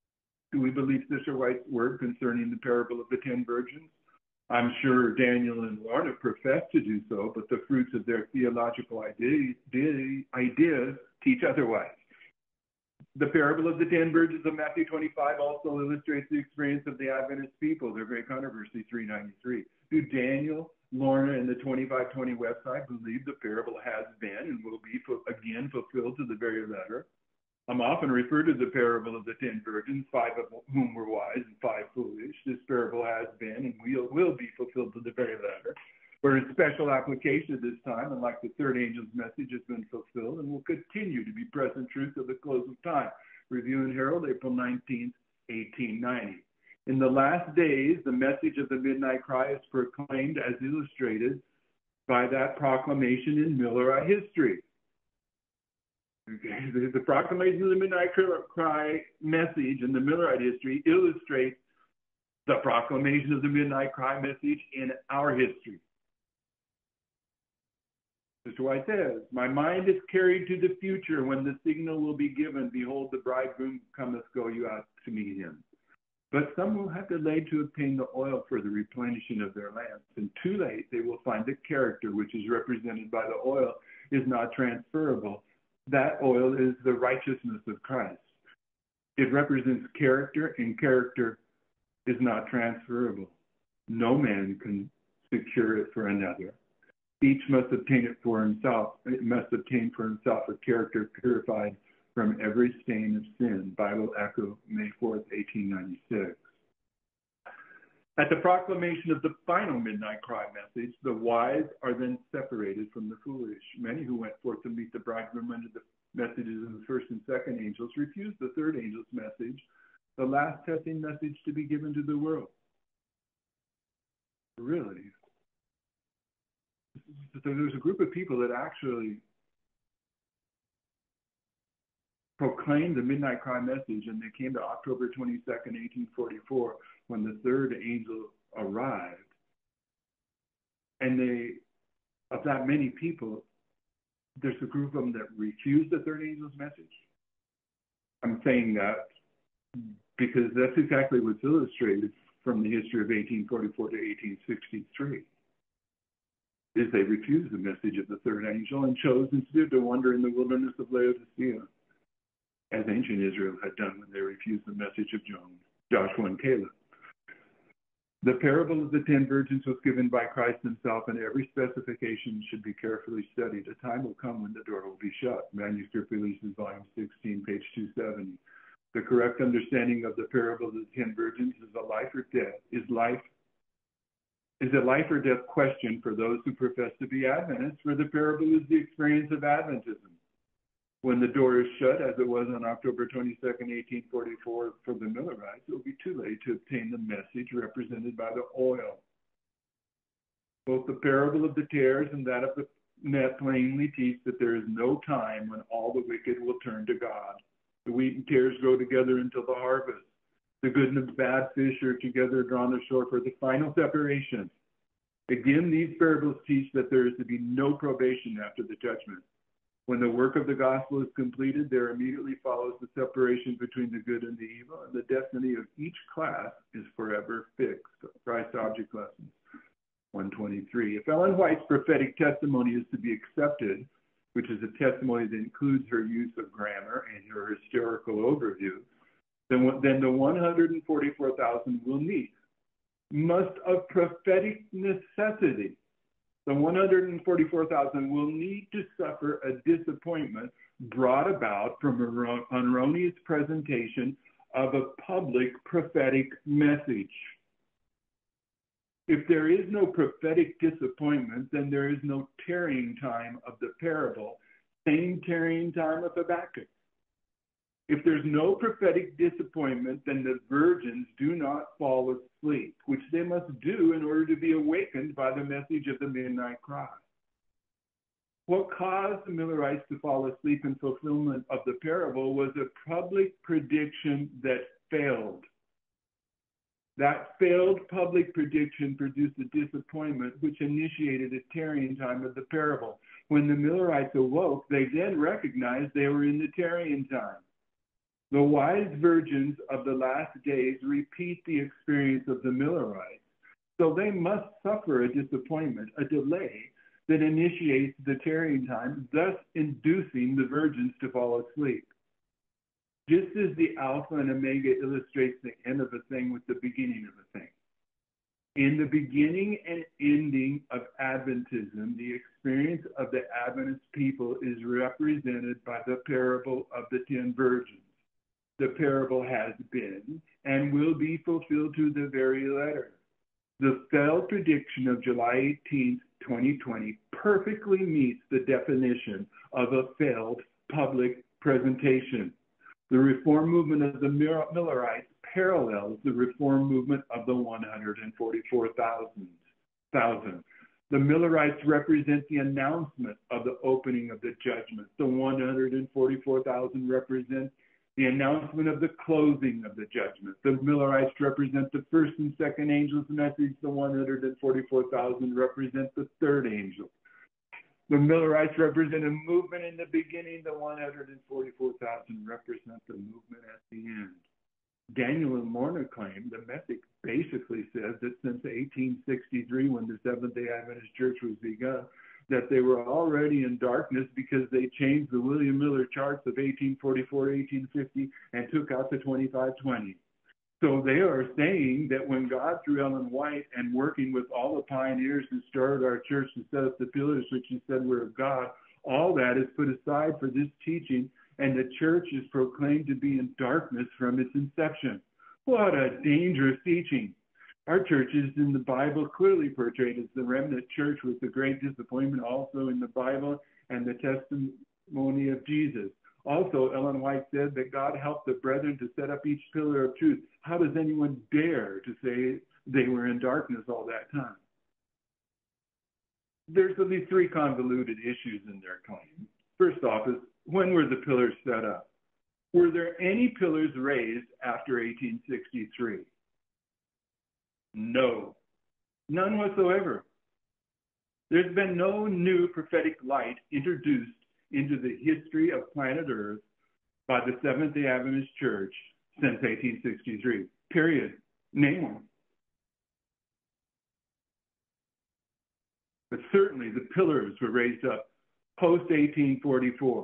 Do we believe Sister White's word concerning the parable of the ten virgins? I'm sure Daniel and Lorna profess to do so, but the fruits of their theological ideas, ideas teach otherwise. The parable of the ten virgins of Matthew twenty-five also illustrates the experience of the Adventist people, their great controversy, three ninety-three. Do Daniel, Lorna, and the twenty-five twenty website believe the parable has been and will be again fulfilled to the very letter? I'm often referred to the parable of the ten virgins, five of whom were wise and five foolish. This parable has been and will, will be fulfilled to the very letter. For a special application at this time, and like the third angel's message has been fulfilled and will continue to be present truth at the close of time. Review and Herald, April nineteenth, eighteen ninety. In the last days, the message of the midnight cry is proclaimed as illustrated by that proclamation in Millerite history. Okay. The proclamation of the midnight cry message in the Millerite history illustrates the proclamation of the midnight cry message in our history. Sister White says, my mind is carried to the future when the signal will be given. Behold, the bridegroom cometh, go you out to meet him. But some will have delayed to obtain the oil for the replenishing of their lamps. And too late, they will find the character which is represented by the oil is not transferable. That oil is the righteousness of Christ. It represents character, and character is not transferable. No man can secure it for another. Each must obtain it for himself. It must obtain for himself a character purified from every stain of sin. Bible Echo, May fourth, eighteen ninety-six. At the proclamation of the final midnight cry message, the wise are then separated from the foolish. Many who went forth to meet the bridegroom under the messages of the first and second angels refused the third angel's message, the last testing message to be given to the world. Really? So there's a group of people that actually proclaimed the midnight cry message, and they came to October twenty-second, eighteen forty-four, when the third angel arrived. And they, of that many people, there's a group of them that refused the third angel's message. I'm saying that because that's exactly what's illustrated from the history of eighteen forty-four to eighteen sixty-three. Is they refused the message of the third angel and chose instead to wander in the wilderness of Laodicea, as ancient Israel had done when they refused the message of John, Joshua and Caleb. The parable of the ten virgins was given by Christ himself, and every specification should be carefully studied. A time will come when the door will be shut. Manuscript Releases, Volume sixteen, page two seventy. The correct understanding of the parable of the ten virgins is a life or death, is life is a life or death question for those who profess to be Adventists, for the parable is the experience of Adventism. When the door is shut, as it was on October twenty-second, eighteen forty-four for the Millerites, it will be too late to obtain the message represented by the oil. Both the parable of the tares and that of the net plainly teach that there is no time when all the wicked will turn to God. The wheat and tares grow together until the harvest. The good and the bad fish are together drawn ashore for the final separation. Again, these parables teach that there is to be no probation after the judgment. When the work of the gospel is completed, there immediately follows the separation between the good and the evil, and the destiny of each class is forever fixed. Christ Object Lessons, one twenty-three. If Ellen White's prophetic testimony is to be accepted, which is a testimony that includes her use of grammar and her historical overview, then, then the one hundred forty-four thousand will need, must of prophetic necessity, the one hundred forty-four thousand will need to suffer a disappointment brought about from an erroneous presentation of a public prophetic message. If there is no prophetic disappointment, then there is no tarrying time of the parable, same tarrying time of Habakkuk. If there's no prophetic disappointment, then the virgins do not fall asleep, which they must do in order to be awakened by the message of the midnight cry. What caused the Millerites to fall asleep in fulfillment of the parable was a public prediction that failed. That failed public prediction produced a disappointment which initiated a tarrying time of the parable. When the Millerites awoke, they then recognized they were in the tarrying time. The wise virgins of the last days repeat the experience of the Millerites, so they must suffer a disappointment, a delay that initiates the tarrying time, thus inducing the virgins to fall asleep. Just as the Alpha and Omega illustrates the end of a thing with the beginning of a thing. In the beginning and ending of Adventism, the experience of the Adventist people is represented by the parable of the ten virgins. The parable has been and will be fulfilled to the very letter. The failed prediction of July eighteenth, twenty twenty perfectly meets the definition of a failed public presentation. The reform movement of the Millerites parallels the reform movement of the one hundred forty-four thousand. The Millerites represent the announcement of the opening of the judgment. The one hundred forty-four thousand represent the announcement of the closing of the judgment. The Millerites represent the first and second angel's message. The one hundred forty-four thousand represent the third angel. The Millerites represent a movement in the beginning. The one hundred forty-four thousand represent the movement at the end. Daniel and Lorna claim the message basically says that since eighteen sixty-three, when the Seventh-day Adventist Church was begun, that they were already in darkness because they changed the William Miller charts of eighteen forty-four, eighteen fifty, and took out the twenty-five twenty. So they are saying that when God, through Ellen White and working with all the pioneers who started our church to set up the pillars, which he said were of God, all that is put aside for this teaching, and the church is proclaimed to be in darkness from its inception. What a dangerous teaching. Our church is in the Bible clearly portrayed as the remnant church with the great disappointment also in the Bible and the testimony of Jesus. Also, Ellen White said that God helped the brethren to set up each pillar of truth. How does anyone dare to say they were in darkness all that time? There's at least three convoluted issues in their claim. First off is, when were the pillars set up? Were there any pillars raised after eighteen sixty-three? No, none whatsoever. There's been no new prophetic light introduced into the history of planet Earth by the Seventh-day Adventist Church since eighteen sixty-three, period. Name one. But certainly the pillars were raised up post eighteen forty-four,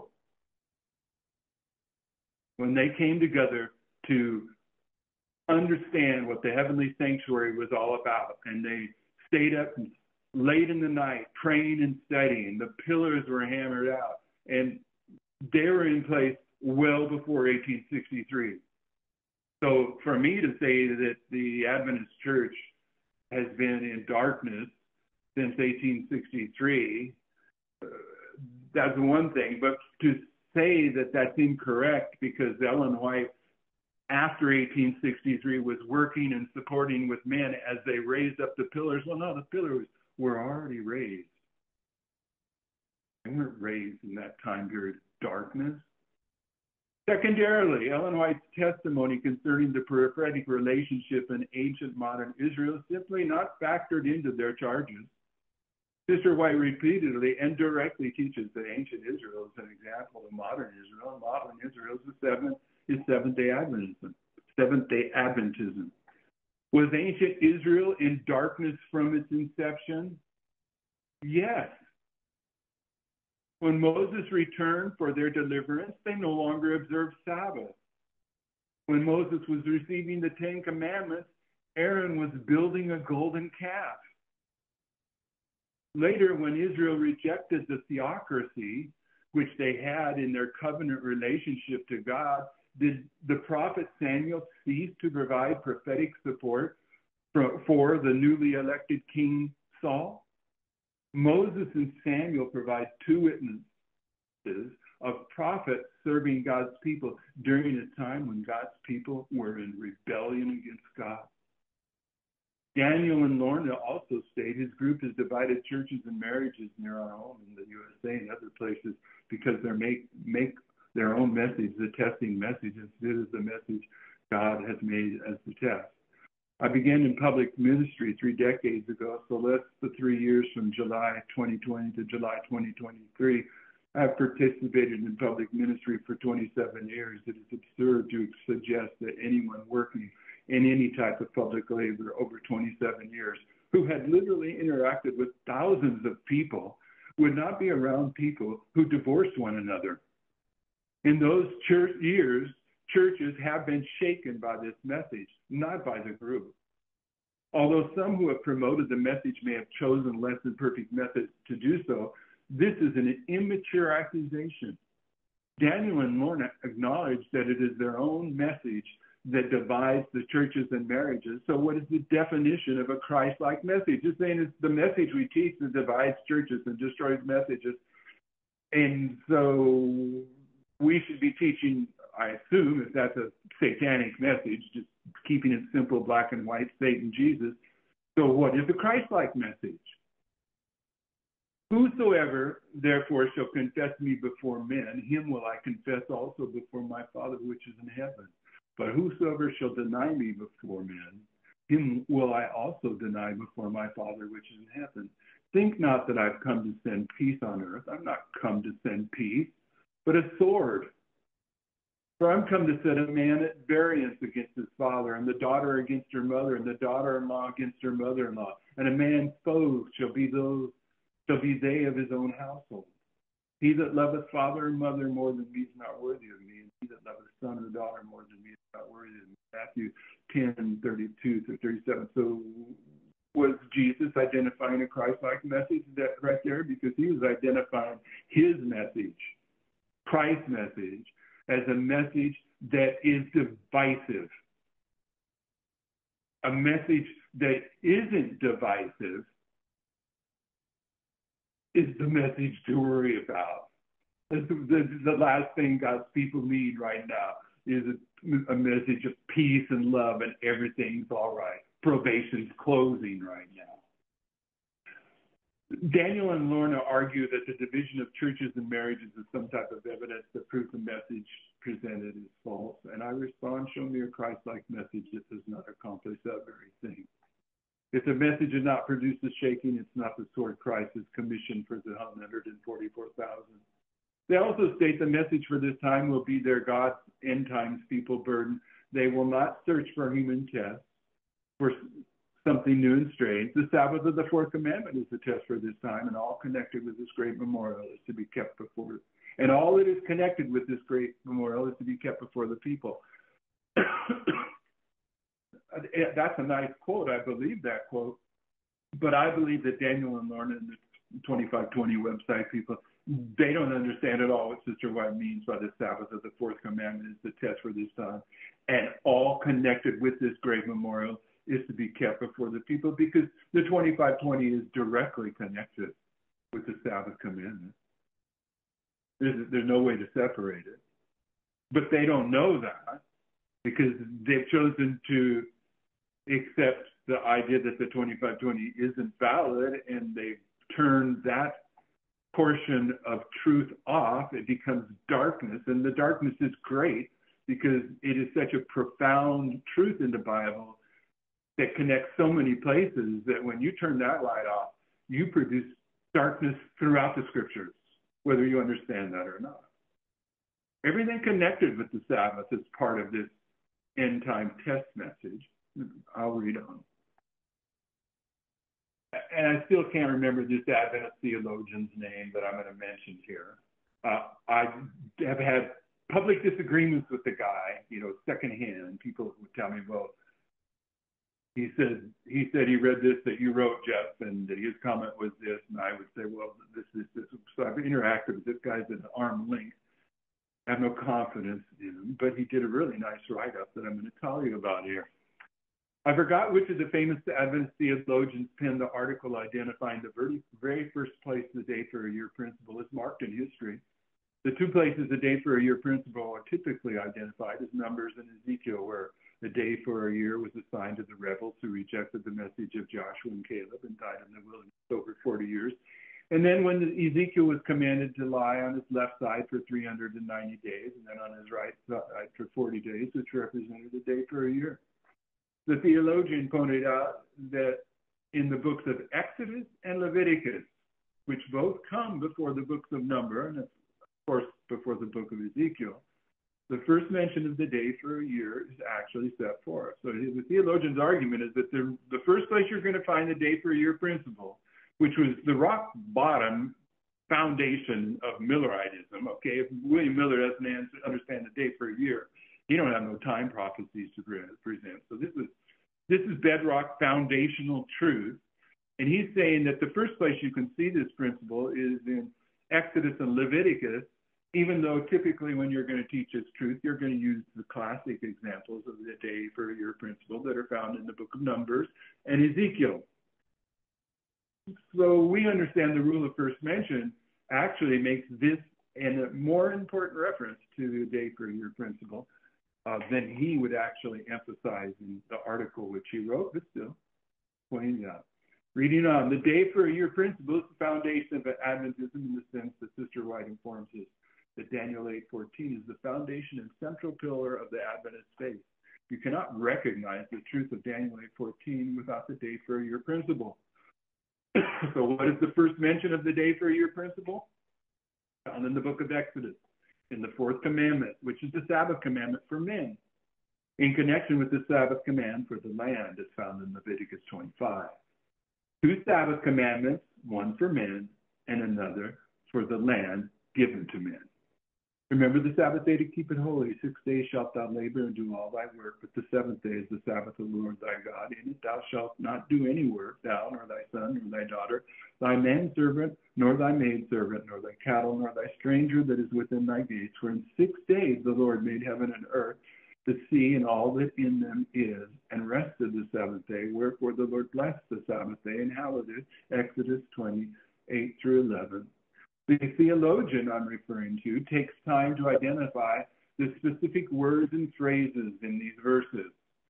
when they came together to understand what the heavenly sanctuary was all about. And they stayed up late in the night praying and studying. The pillars were hammered out, and they were in place well before eighteen sixty-three. So for me to say that the Adventist Church has been in darkness since eighteen sixty-three, uh, that's one thing. But to say that that's incorrect because Ellen White, after eighteen sixty-three, was working and supporting with men as they raised up the pillars. Well, no, the pillars were already raised. They weren't raised in that time period of darkness. Secondarily, Ellen White's testimony concerning the prophetic relationship in ancient modern Israel simply not factored into their charges. Sister White repeatedly and directly teaches that ancient Israel is an example of modern Israel, and modern Israel is the seventh is Seventh-day Adventism. Seventh-day Adventism. Was ancient Israel in darkness from its inception? Yes. When Moses returned for their deliverance, they no longer observed Sabbath. When Moses was receiving the Ten Commandments, Aaron was building a golden calf. Later, when Israel rejected the theocracy, which they had in their covenant relationship to God, did the prophet Samuel cease to provide prophetic support for, for the newly elected King Saul? Moses and Samuel provide two witnesses of prophets serving God's people during a time when God's people were in rebellion against God. Daniel and Lorna also state his group has divided churches and marriages near our home in the U S A and other places because they make make their own message the testing message instead of the message God has made as the test. I began in public ministry three decades ago, so that's the three years from July twenty twenty to July twenty twenty-three. I've participated in public ministry for twenty-seven years. It is absurd to suggest that anyone working in any type of public labor over twenty-seven years, who had literally interacted with thousands of people, would not be around people who divorced one another. In those church years, churches have been shaken by this message, not by the group. Although some who have promoted the message may have chosen less than perfect methods to do so, this is an immature accusation. Daniel and Lorna acknowledge that it is their own message that divides the churches and marriages. So what is the definition of a Christ-like message? It's saying it's the message we teach that divides churches and destroys messages. And so we should be teaching, I assume, if that's a satanic message, just keeping it simple, black and white, Satan, Jesus. So what is the Christ-like message? Whosoever, therefore, shall confess me before men, him will I confess also before my Father which is in heaven. But whosoever shall deny me before men, him will I also deny before my Father which is in heaven. Think not that I've come to send peace on earth. I'm not come to send peace, but a sword. For I'm come to set a man at variance against his father, and the daughter against her mother, and the daughter-in-law against her mother-in-law. And a man's foes shall be those shall be they of his own household. He that loveth father and mother more than me is not worthy of me, and he that loveth son or daughter more than me is not worthy of me. Matthew ten, thirty-two through thirty-seven. So was Jesus identifying a Christ-like message that right there? Because he was identifying his message, Christ's message, as a message that is divisive. A message that isn't divisive is the message to worry about. The, the, the last thing God's people need right now is a, a message of peace and love and everything's all right. Probation's closing right now. Daniel and Lorna argue that the division of churches and marriages is some type of evidence that proves the message presented is false. And I respond, show me a Christ-like message that does not accomplish that very thing. If the message did not produce the shaking, it's not the sword Christ is commissioned for the one hundred forty-four thousand. They also state the message for this time will be their God's end times people burden. They will not search for human tests, for something new and strange. The Sabbath of the fourth commandment is the test for this time, and all connected with this great memorial is to be kept before, and all that is connected with this great memorial is to be kept before the people. That's a nice quote. I believe that quote. But I believe that Daniel and Lorna and the twenty-five twenty website people, they don't understand at all what Sister White means by the Sabbath of the fourth commandment is the test for this time. And all connected with this great memorial is to be kept before the people, because the twenty-five twenty is directly connected with the Sabbath commandment. There's, there's no way to separate it. But they don't know that because they've chosen to accept the idea that the twenty-five twenty isn't valid, and they've turned that portion of truth off. It becomes darkness, and the darkness is great because it is such a profound truth in the Bible that connects so many places that when you turn that light off, you produce darkness throughout the scriptures, whether you understand that or not. Everything connected with the Sabbath is part of this end time test message. I'll read on. And I still can't remember this Adventist theologian's name that I'm going to mention here. Uh, I have had public disagreements with the guy, you know, secondhand. People would tell me, well, he said he said he read this that you wrote, Jeff, and that his comment was this, and I would say, well, this is this. So I've interacted with this guy's at an arm's length. I have no confidence in him, but he did a really nice write-up that I'm going to tell you about here. I forgot which of the famous Adventist theologians penned the article identifying the very, very first place the day for a year principle is marked in history. The two places the day for a year principle are typically identified as Numbers and Ezekiel, where the day for a year was assigned to the rebels who rejected the message of Joshua and Caleb and died in the wilderness over forty years. And then when Ezekiel was commanded to lie on his left side for three hundred ninety days, and then on his right side for forty days, which represented the day for a year. The theologian pointed out that in the books of Exodus and Leviticus, which both come before the books of Number, and course, before the book of Ezekiel, the first mention of the day for a year is actually set forth. So the theologian's argument is that the, the first place you're going to find the day for a year principle, which was the rock bottom foundation of Milleridism, okay? If William Miller doesn't understand the day for a year, he don't have no time prophecies to present. So this is, this is bedrock foundational truth. And he's saying that the first place you can see this principle is in Exodus and Leviticus, even though typically when you're going to teach this truth, you're going to use the classic examples of the day for a year principle that are found in the book of Numbers and Ezekiel. So we understand the rule of first mention actually makes this a more important reference to the day for a year principle uh, than he would actually emphasize in the article which he wrote, but still pointing out. Reading on, the day for a year principle is the foundation of Adventism in the sense that Sister White informs us that Daniel eight fourteen is the foundation and central pillar of the Adventist faith. You cannot recognize the truth of Daniel eight fourteen without the day for a year principle. So what is the first mention of the day for a year principle? Found in the book of Exodus, in the fourth commandment, which is the Sabbath commandment for men. In connection with the Sabbath command for the land, is found in Leviticus twenty-five. Two Sabbath commandments, one for men and another for the land given to men. Remember the Sabbath day to keep it holy. Six days shalt thou labor and do all thy work, but the seventh day is the Sabbath of the Lord thy God. In it thou shalt not do any work, thou, nor thy son, nor thy daughter, thy manservant, nor thy maidservant, nor thy cattle, nor thy stranger that is within thy gates. For in six days the Lord made heaven and earth, the sea and all that in them is, and rested the seventh day. Wherefore the Lord blessed the Sabbath day and hallowed it. Exodus twenty-eight through eleven. The theologian I'm referring to takes time to identify the specific words and phrases in these verses.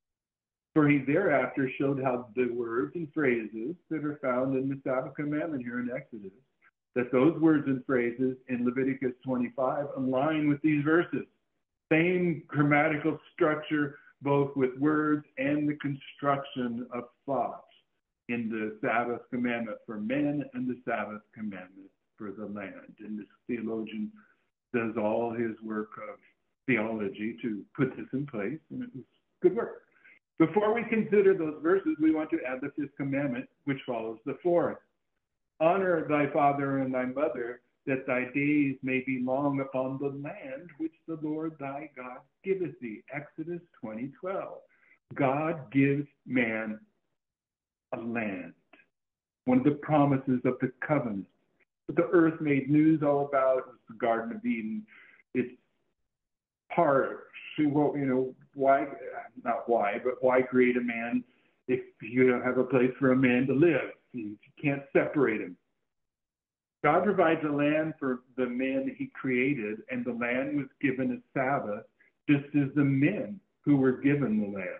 For he thereafter showed how the words and phrases that are found in the Sabbath commandment here in Exodus, that those words and phrases in Leviticus twenty-five align with these verses. Same grammatical structure, both with words and the construction of thoughts in the Sabbath commandment for men and the Sabbath commandment for the land. And this theologian does all his work of theology to put this in place, and it was good work. Before we consider those verses, we want to add the fifth commandment, which follows the fourth. Honor thy father and thy mother, that thy days may be long upon the land which the Lord thy God giveth thee. Exodus twenty twelve. God gives man a land, one of the promises of the covenant. But the earth made news all about it was the Garden of Eden. It's part, well, you know, why, not why, but why create a man if you don't have a place for a man to live? You can't separate him. God provides a land for the men he created, and the land was given a Sabbath, just as the men who were given the land.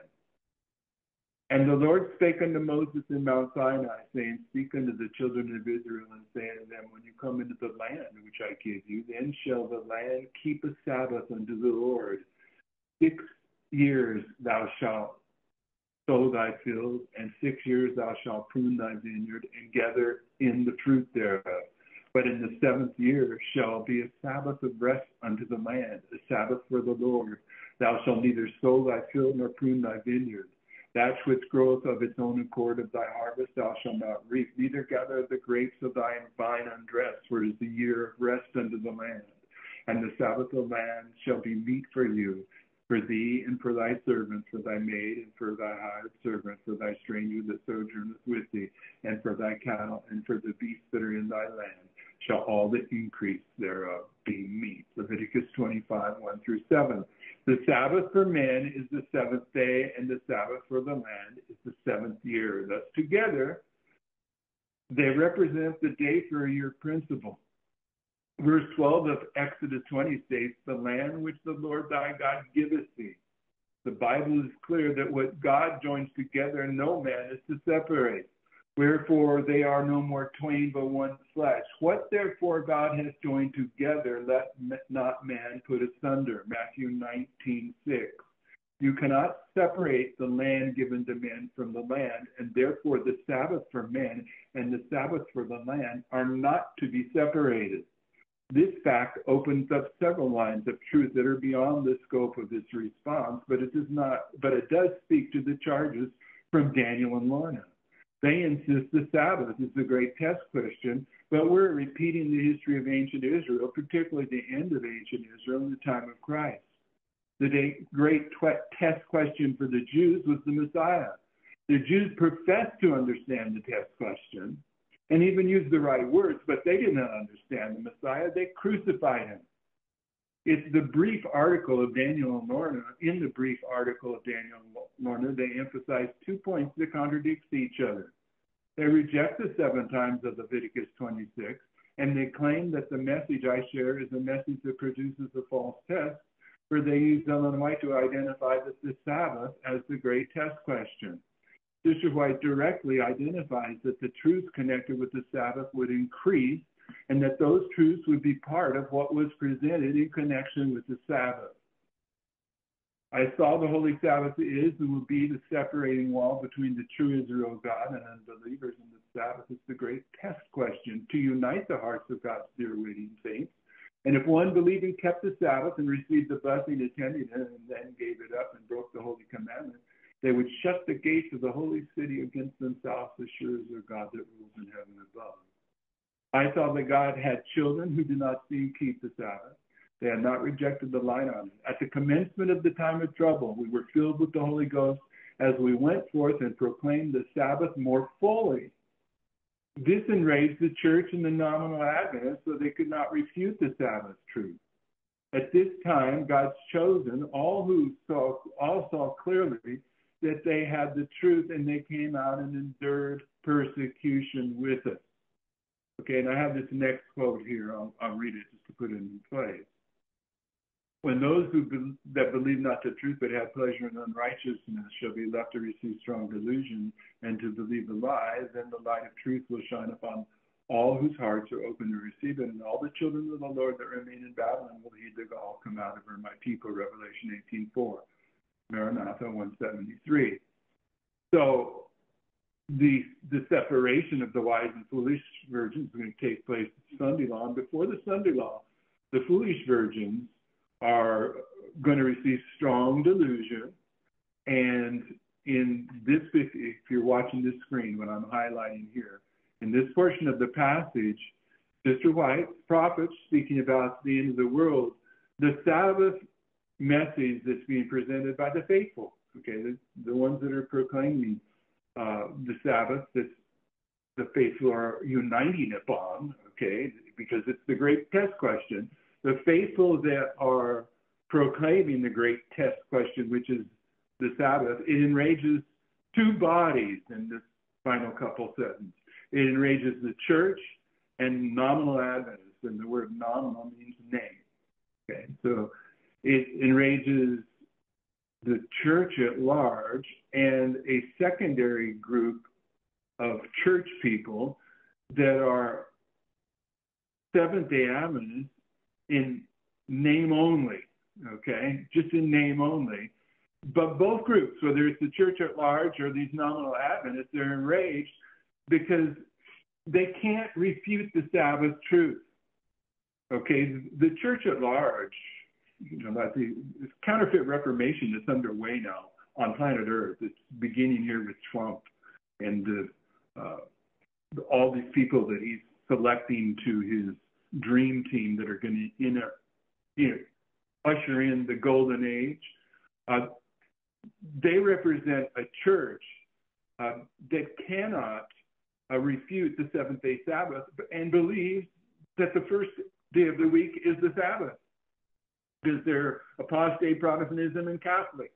And the Lord spake unto Moses in Mount Sinai, saying, Speak unto the children of Israel, and say unto them, When you come into the land which I give you, then shall the land keep a Sabbath unto the Lord. Six years thou shalt sow thy field, and six years thou shalt prune thy vineyard, and gather in the fruit thereof. But in the seventh year shall be a Sabbath of rest unto the land, a Sabbath for the Lord. Thou shalt neither sow thy field nor prune thy vineyard. That which groweth of its own accord of thy harvest thou shalt not reap, neither gather the grapes of thy vine undressed, for it is the year of rest unto the land. And the Sabbath of the land shall be meat for you, for thee and for thy servant, for thy maid and for thy hired servant, for thy stranger that sojourneth with thee, and for thy cattle and for the beasts that are in thy land, shall all the increase thereof be meat. Leviticus twenty-five, one through seven. The Sabbath for men is the seventh day, and the Sabbath for the land is the seventh year. Thus, together, they represent the day for a year principle. Verse twelve of Exodus twenty states, The land which the Lord thy God giveth thee. The Bible is clear that what God joins together, no man is to separate. Wherefore they are no more twain but one flesh. What therefore God has joined together, let not man put asunder. Matthew nineteen six. You cannot separate the land given to men from the land, and therefore the Sabbath for men and the Sabbath for the land are not to be separated. This fact opens up several lines of truth that are beyond the scope of its response, but it does not, but it does speak to the charges from Daniel and Lorna. They insist the Sabbath is the great test question, but we're repeating the history of ancient Israel, particularly the end of ancient Israel in the time of Christ. The great test question for the Jews was the Messiah. The Jews professed to understand the test question and even used the right words, but they did not understand the Messiah. They crucified him. It's the brief article of Daniel and Lorna. In the brief article of Daniel and Lorna, they emphasize two points that contradict each other. They reject the seven times of Leviticus twenty-six, and they claim that the message I share is a message that produces a false test, where they use Ellen White to identify the Sabbath as the great test question. Sister White directly identifies that the truths connected with the Sabbath would increase, and that those truths would be part of what was presented in connection with the Sabbath. I saw the Holy Sabbath is and will be the separating wall between the true Israel of God and unbelievers, and the Sabbath is the great test question to unite the hearts of God's dear waiting saints. And if one believing kept the Sabbath and received the blessing attending it and then gave it up and broke the holy commandment, they would shut the gates of the holy city against themselves, as sure as their God that rules in heaven above. I saw that God had children who did not see and keep the Sabbath. They had not rejected the light on it. At the commencement of the time of trouble, we were filled with the Holy Ghost as we went forth and proclaimed the Sabbath more fully. This enraged the church and the nominal Adventists, so they could not refute the Sabbath truth. At this time, God's chosen, all who saw, all saw clearly that they had the truth, and they came out and endured persecution with it. Okay, and I have this next quote here. I'll, I'll read it just to put it in place. When those who be, that believe not the truth but have pleasure in unrighteousness shall be left to receive strong delusion and to believe the lie, then the light of truth will shine upon all whose hearts are open to receive it, and all the children of the Lord that remain in Babylon will heed the call, come out of her, my people, Revelation eighteen four, Maranatha one seventy-three. So the the separation of the wise and foolish virgins is going to take place at Sunday law. And before the Sunday law, the foolish virgins are going to receive strong delusion. And in this, if you're watching this screen, what I'm highlighting here, in this portion of the passage, Sister White's prophet speaking about the end of the world, the Sabbath message that's being presented by the faithful, okay, the, the ones that are proclaiming uh, the Sabbath, that the faithful are uniting upon, okay, because it's the great test question. The faithful that are proclaiming the great test question, which is the Sabbath, it enrages two bodies in this final couple sentences. It enrages the church and nominal Adventists, and the word nominal means name. Okay, so it enrages the church at large and a secondary group of church people that are Seventh-day Adventists in name only, okay, just in name only. But both groups, whether it's the church at large or these nominal Adventists, they're enraged because they can't refute the Sabbath truth. Okay, the church at large, you know, like the counterfeit reformation that's underway now on planet Earth. It's beginning here with Trump and the, uh, all these people that he's selecting to his dream team that are going to in a, you know, usher in the golden age. Uh, they represent a church uh, that cannot uh, refute the seventh-day Sabbath and believes that the first day of the week is the Sabbath, because they're apostate Protestantism and Catholics.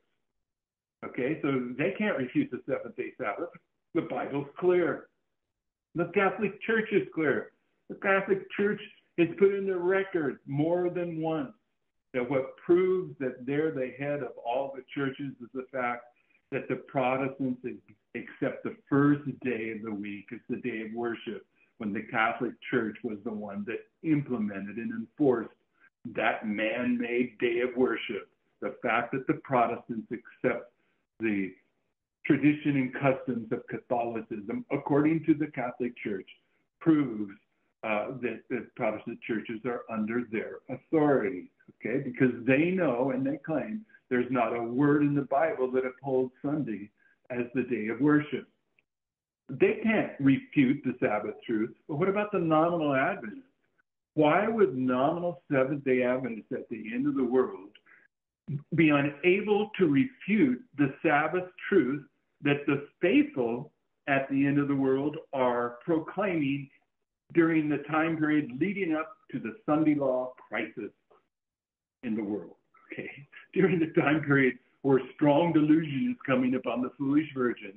Okay, so they can't refute the seventh-day Sabbath. The Bible's clear. The Catholic Church is clear. The Catholic Church has put in the record more than once that what proves that they're the head of all the churches is the fact that the Protestants accept the first day of the week as the day of worship, when the Catholic Church was the one that implemented and enforced that man-made day of worship. The fact that the Protestants accept the tradition and customs of Catholicism according to the Catholic Church proves uh, that, that Protestant churches are under their authority, okay? Because they know and they claim there's not a word in the Bible that upholds Sunday as the day of worship. They can't refute the Sabbath truth, but what about the nominal Adventists? Why would nominal Seventh-day Adventists at the end of the world be unable to refute the Sabbath truth that the faithful at the end of the world are proclaiming during the time period leading up to the Sunday law crisis in the world? Okay, during the time period where strong delusion is coming upon the foolish virgin,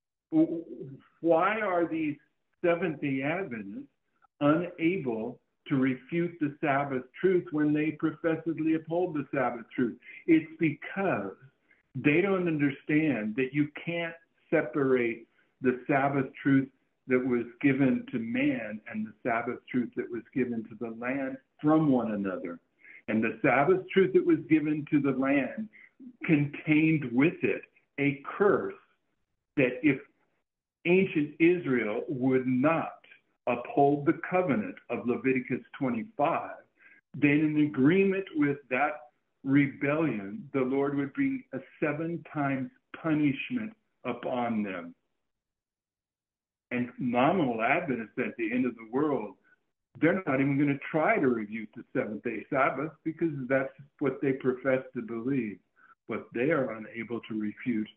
why are these Seventh-day Adventists unable to refute the Sabbath truth when they professedly uphold the Sabbath truth? It's because they don't understand that you can't separate the Sabbath truth that was given to man and the Sabbath truth that was given to the land from one another. And the Sabbath truth that was given to the land contained with it a curse that if ancient Israel would not uphold the covenant of Leviticus twenty-five, then in agreement with that rebellion, the Lord would bring a seven times punishment upon them. And nominal Adventists at the end of the world, they're not even going to try to refute the seventh-day Sabbath because that's what they profess to believe. What they are unable to refute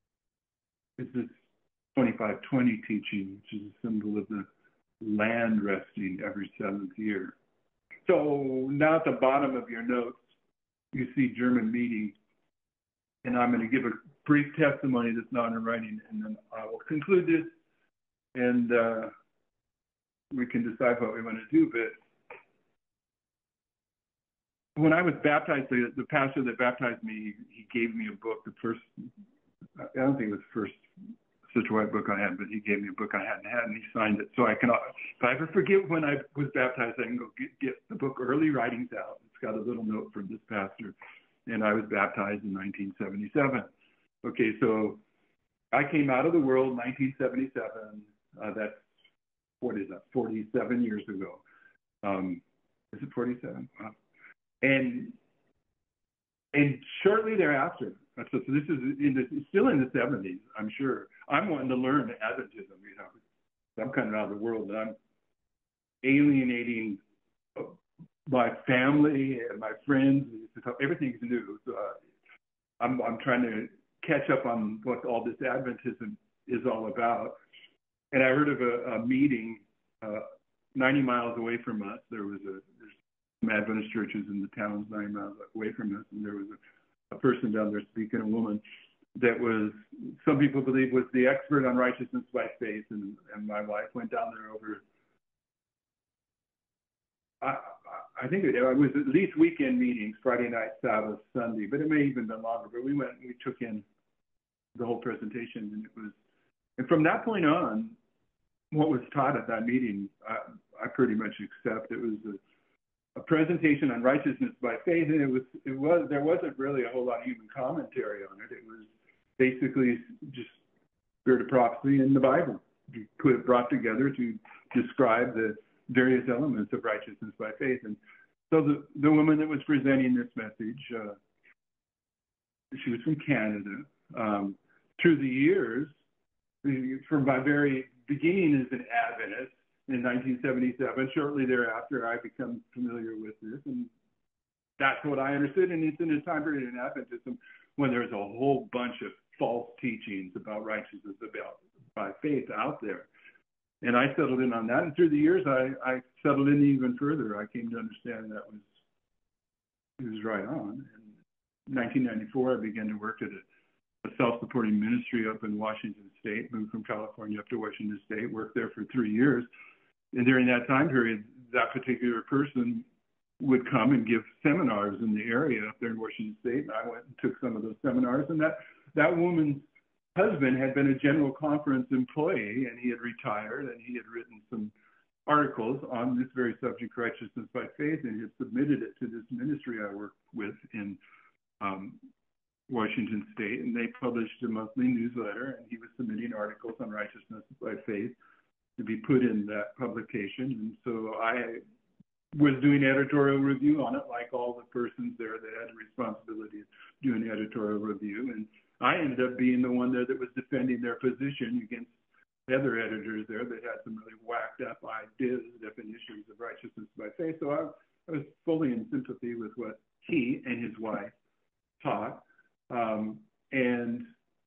is this twenty-five twenty teaching, which is a symbol of the land resting every seventh year. So now at the bottom of your notes, you see German meeting, and I'm going to give a brief testimony that's not in writing, and then I will conclude this, and uh, we can decide what we want to do. But when I was baptized, the, the pastor that baptized me, he, he gave me a book, the first, I don't think it was the first Sister White book I had, but he gave me a book I hadn't had, and he signed it. So I can, if I ever forget when I was baptized, I can go get, get the book Early Writings out. It's got a little note from this pastor, and I was baptized in nineteen seventy-seven. Okay, so I came out of the world in nineteen seventy-seven. Uh, that's, what is that, forty-seven years ago. Um, is it forty-seven? Wow. And and shortly thereafter, so, so this is in the, still in the seventies, I'm sure. I'm wanting to learn Adventism, you know. I'm kind of out of the world, and I'm alienating my family and my friends. Everything's new. So uh, I'm, I'm trying to catch up on what all this Adventism is all about. And I heard of a, a meeting uh, ninety miles away from us. There was a there's some Adventist churches in the towns ninety miles away from us, and there was a, a person down there speaking, a woman that was, some people believe, was the expert on righteousness by faith. And, and my wife went down there over, I, I think it, it was at least weekend meetings, Friday night, Sabbath, Sunday, but it may even been longer. But we went and we took in the whole presentation, and it was, and from that point on, what was taught at that meeting, I, I pretty much accept. It was a, a presentation on righteousness by faith, and it was, it was, there wasn't really a whole lot of human commentary on it. It was basically just spirit of prophecy in the Bible, put brought together to describe the various elements of righteousness by faith. And so the, the woman that was presenting this message, uh, she was from Canada. Um, through the years, from my very beginning as an Adventist in nineteen seventy-seven, shortly thereafter, I become familiar with this, and that's what I understood. And it's in a time period in Adventism when there's a whole bunch of false teachings about righteousness about by faith out there. And I settled in on that. And through the years, I, I settled in even further. I came to understand that was, it was right on. In nineteen ninety-four, I began to work at a, a self-supporting ministry up in Washington State, moved from California up to Washington State, worked there for three years. And during that time period, that particular person would come and give seminars in the area up there in Washington State. And I went and took some of those seminars. And that, that woman's husband had been a General Conference employee, and he had retired, and he had written some articles on this very subject, righteousness by faith, and he had submitted it to this ministry I worked with in um, Washington State, and they published a monthly newsletter, and he was submitting articles on righteousness by faith to be put in that publication. And so I was doing editorial review on it, like all the persons there that had the responsibility of doing editorial review. And I ended up being the one there that was defending their position against other editors there that had some really whacked up ideas, definitions of righteousness by faith. So I, I was fully in sympathy with what he and his wife taught. Um, and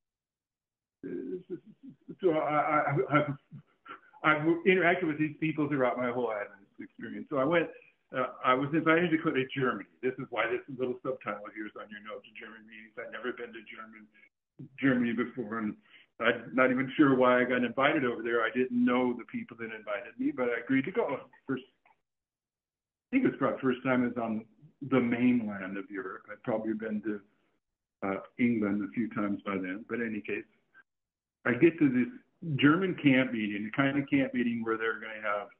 so I, I, I, I've interacted with these people throughout my whole Adventist experience. So I went, uh, I was invited to go to Germany. This is why this little subtitle here is on your note, to German meetings. I'd never been to German, Germany before, and I'm not even sure why I got invited over there. I didn't know the people that invited me, but I agreed to go. First, I think it was probably the first time I was on the mainland of Europe. I'd probably been to uh, England a few times by then, but in any case, I get to this German camp meeting, the kind of camp meeting where they're going to have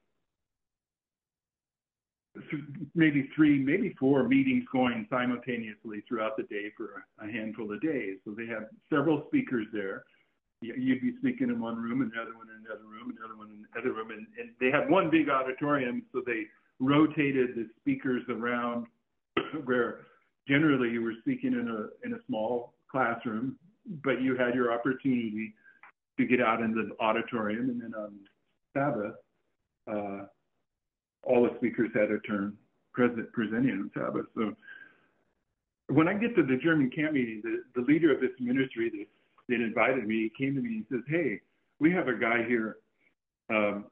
maybe three, maybe four meetings going simultaneously throughout the day for a handful of days. So they have several speakers there. You'd be speaking in one room, another one in another room, another one in another room. And, and they had one big auditorium, so they rotated the speakers around where generally you were speaking in a, in a small classroom, but you had your opportunity to get out into the auditorium. And then on Sabbath, uh, all the speakers had a turn present, presenting on Sabbath. So when I get to the German camp meeting, the, the leader of this ministry that, that invited me, he came to me and says, hey, we have a guy here um,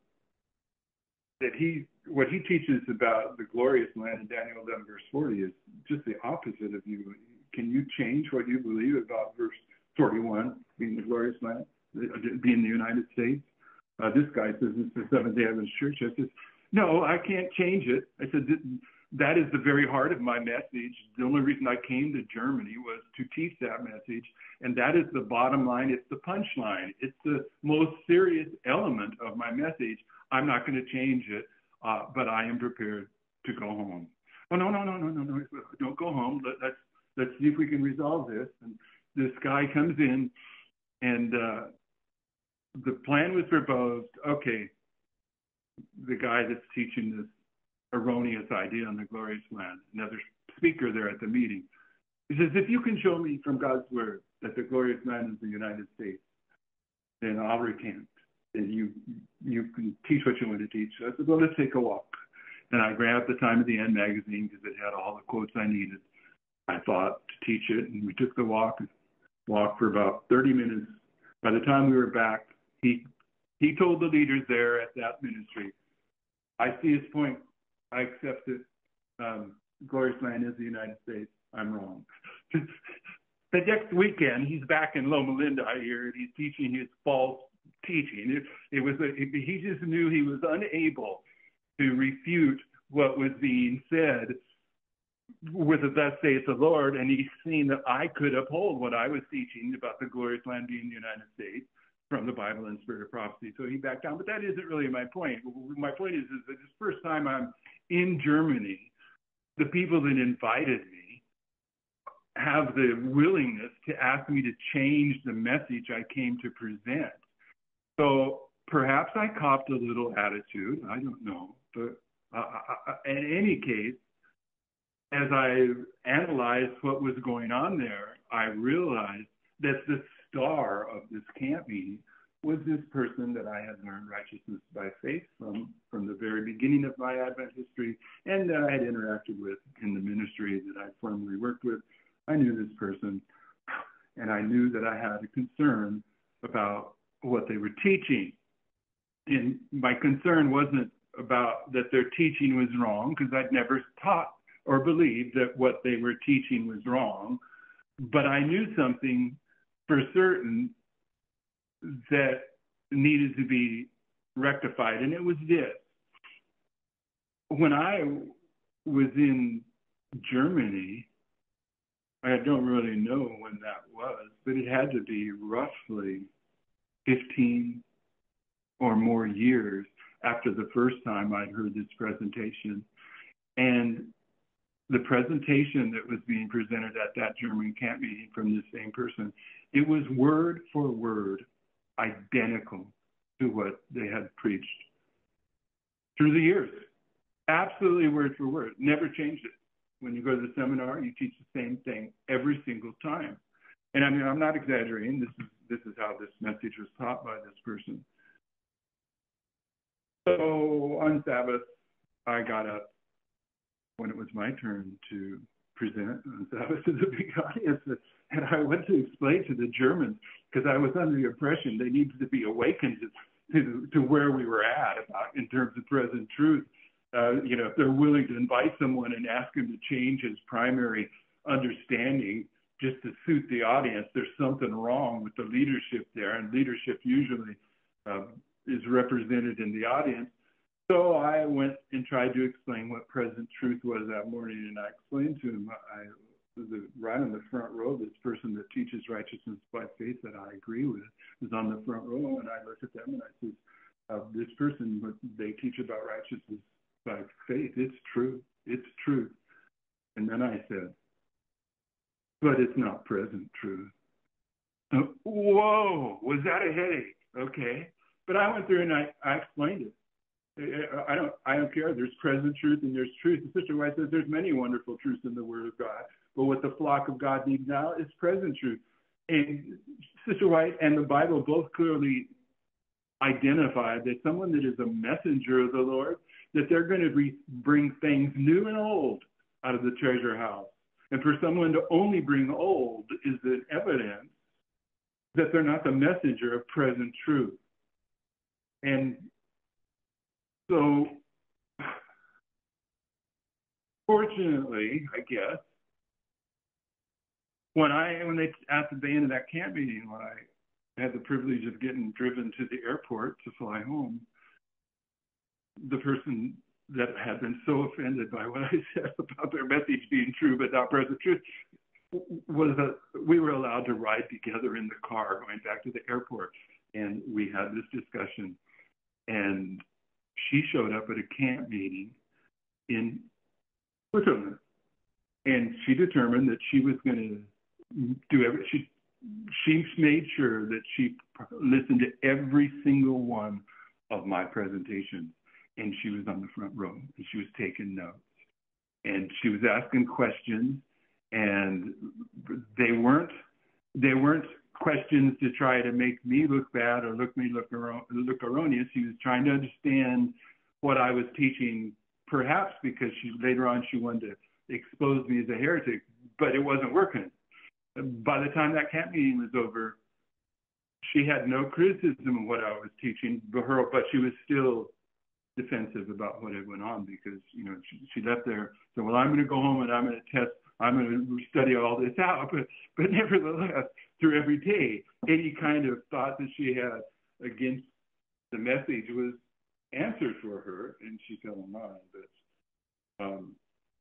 that he, what he teaches about the glorious land in Daniel eleven verse forty is just the opposite of you. Can you change what you believe about verse forty-one, being the glorious land, being the United States? Uh, this guy says it's the Seventh-day Adventist Church. I says, no, I can't change it. I said, that is the very heart of my message. The only reason I came to Germany was to teach that message. And that is the bottom line. It's the punchline. It's the most serious element of my message. I'm not going to change it, uh, but I am prepared to go home. Oh, no, no, no, no, no, no. Don't go home. Let, let's, let's see if we can resolve this. And this guy comes in, and uh, the plan was proposed. Okay, the guy that's teaching this erroneous idea on the glorious land, another speaker there at the meeting, he says, if you can show me from God's word that the glorious land is the United States, then I'll recant. And you you can teach what you want to teach. So I said, well, let's take a walk. And I grabbed the Time of the End magazine because it had all the quotes I needed, I thought, to teach it. And we took the walk, walked for about thirty minutes. By the time we were back, he he told the leaders there at that ministry, I see his point. I accept it. Um, glorious land is the United States. I'm wrong. The next weekend, he's back in Loma Linda, I hear, and he's teaching his false teaching. It, it was a, it, he just knew he was unable to refute what was being said with the thus saith the Lord, and he's seen that I could uphold what I was teaching about the glorious land being the United States from the Bible and Spirit of Prophecy. So he backed down. But that isn't really my point. My point is, is that this first time I'm in Germany, the people that invited me have the willingness to ask me to change the message I came to present. So perhaps I copped a little attitude. I don't know. But uh, I, in any case, as I analyzed what was going on there, I realized that the star of this camp meeting was this person that I had learned righteousness by faith from, from the very beginning of my Advent history, and that I had interacted with in the ministry that I formerly worked with. I knew this person, and I knew that I had a concern about what they were teaching. And my concern wasn't about that their teaching was wrong, because I'd never taught or believed that what they were teaching was wrong, but I knew something for certain that needed to be rectified, and it was this. When I was in Germany, I don't really know when that was, but it had to be roughly fifteen or more years after the first time I'd heard this presentation. And the presentation that was being presented at that German camp meeting from the same person, it was word for word identical to what they had preached through the years. Absolutely word for word. Never changed it. When you go to the seminar, you teach the same thing every single time. And I mean, I'm not exaggerating. This is this is how this message was taught by this person. So on Sabbath, I got up when it was my turn to present on Sabbath to the big audience, and I went to explain to the Germans, because I was under the impression they needed to be awakened to, to, to where we were at about in terms of present truth. Uh, you know, if they're willing to invite someone and ask him to change his primary understanding just to suit the audience, there's something wrong with the leadership there, and leadership usually uh, is represented in the audience. So I went and tried to explain what present truth was that morning, and I explained to him, I was right on the front row, this person that teaches righteousness by faith that I agree with is on the front row, and I looked at them and I said, uh, this person, what they teach about righteousness by faith, it's true, it's true. And then I said, but it's not present truth. So, whoa, was that a headache? Okay. But I went through and I, I explained it. I don't I don't care. There's present truth and there's truth. And Sister White says there's many wonderful truths in the Word of God. But what the flock of God needs now is present truth. And Sister White and the Bible both clearly identify that someone that is a messenger of the Lord, that they're going to re- bring things new and old out of the treasure house. And for someone to only bring old is an evidence that they're not the messenger of present truth. And so, fortunately, I guess, when I when they at the end of that camp meeting, when I had the privilege of getting driven to the airport to fly home, the person that had been so offended by what I said about their message being true but not present truth was that we were allowed to ride together in the car going back to the airport, and we had this discussion. And she showed up at a camp meeting in Switzerland, and she determined that she was going to do every. She she made sure that she listened to every single one of my presentations, and she was on the front row and she was taking notes, and she was asking questions, and they weren't they weren't. questions to try to make me look bad or look me look, look erroneous. She was trying to understand what I was teaching, perhaps because she later on she wanted to expose me as a heretic, but it wasn't working. By the time that camp meeting was over, she had no criticism of what I was teaching, but her, but she was still defensive about what had went on, because you know she, she left there. So, well, I'm going to go home and I'm going to test. I'm going to study all this out, but but nevertheless, through every day, any kind of thought that she had against the message was answered for her, and she fell in line. But um,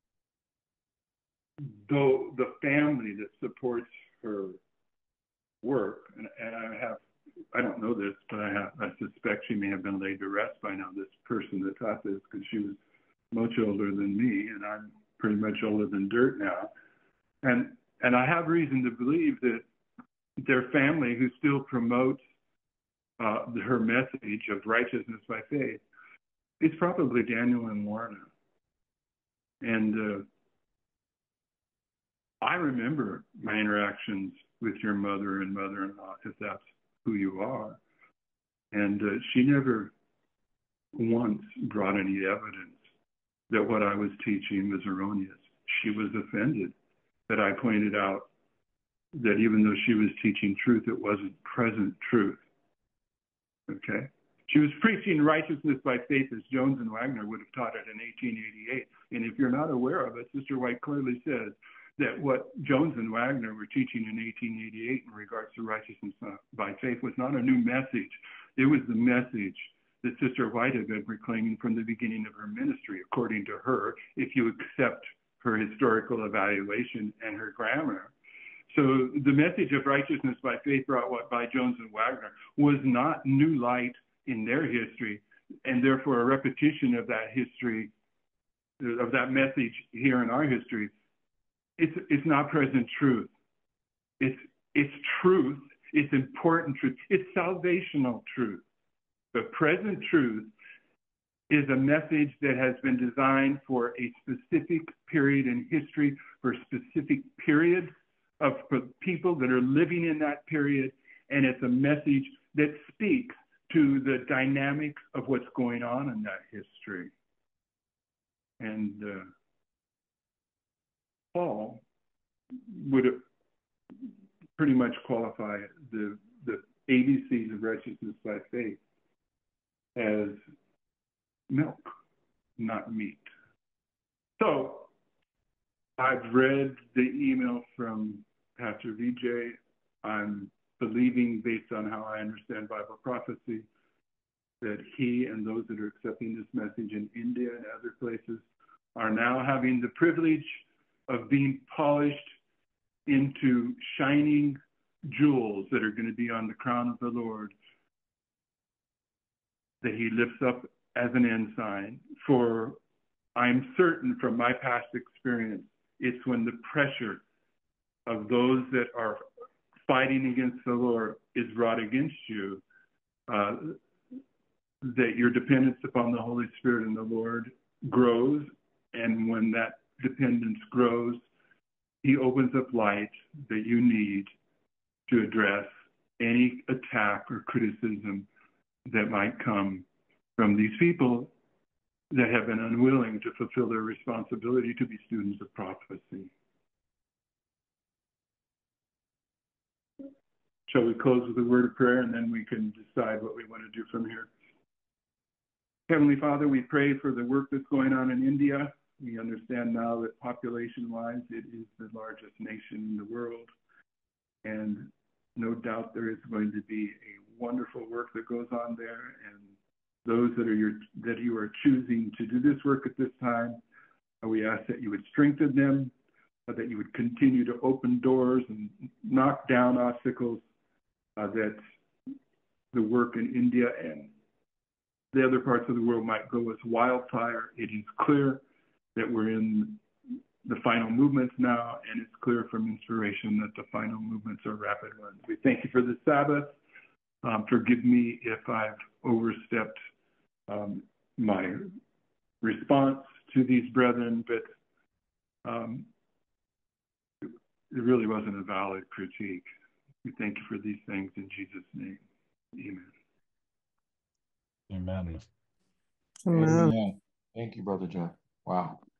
though the family that supports her work, and, and I have, I don't know this, but I have, I suspect she may have been laid to rest by now, this person that taught this, because she was much older than me, and I'm pretty much older than dirt now. And and I have reason to believe that their family, who still promotes uh, her message of righteousness by faith, is probably Daniel and Lorna. And uh, I remember my interactions with your mother and mother-in-law, if that's who you are. And uh, she never once brought any evidence that what I was teaching was erroneous. She was offended that I pointed out that even though she was teaching truth, it wasn't present truth. Okay? She was preaching righteousness by faith as Jones and Wagner would have taught it in eighteen eighty-eight. And if you're not aware of it, Sister White clearly says that what Jones and Wagner were teaching in eighteen eighty-eight in regards to righteousness by faith was not a new message. It was the message that Sister White had been proclaiming from the beginning of her ministry, according to her, if you accept her historical evaluation and her grammar. So the message of righteousness by faith brought by Jones and Wagner was not new light in their history, and therefore a repetition of that history, of that message here in our history. It's it's not present truth. It's it's truth. It's important truth. It's salvational truth. The present truth is a message that has been designed for a specific period in history, for specific periods of people that are living in that period. And it's a message that speaks to the dynamics of what's going on in that history. And uh, Paul would pretty much qualify the, the A B Cs of righteousness by faith as milk, not meat. So I've read the email from Pastor V J. I'm believing, based on how I understand Bible prophecy, that he and those that are accepting this message in India and other places are now having the privilege of being polished into shining jewels that are going to be on the crown of the Lord, that he lifts up as an ensign. For I'm certain from my past experience, it's when the pressure of those that are fighting against the Lord is brought against you, uh, that your dependence upon the Holy Spirit and the Lord grows. And when that dependence grows, he opens up light that you need to address any attack or criticism that might come from these people that have been unwilling to fulfill their responsibility to be students of prophecy. Shall we close with a word of prayer, and then we can decide what we want to do from here? Heavenly Father, we pray for the work that's going on in India. We understand now that population-wise, it is the largest nation in the world. And no doubt there is going to be a wonderful work that goes on there. And those that are your, that you are choosing to do this work at this time, we ask that you would strengthen them, that you would continue to open doors and knock down obstacles, uh, that the work in India and the other parts of the world might go as wildfire. It is clear that we're in the final movements now, and it's clear from inspiration that the final movements are rapid ones. We thank you for the Sabbath. Um, forgive me if I've overstepped um, my response to these brethren, but um, it really wasn't a valid critique. We thank you for these things in Jesus' name. Amen. Amen. Amen. Amen. Thank you, Brother Jeff. Wow.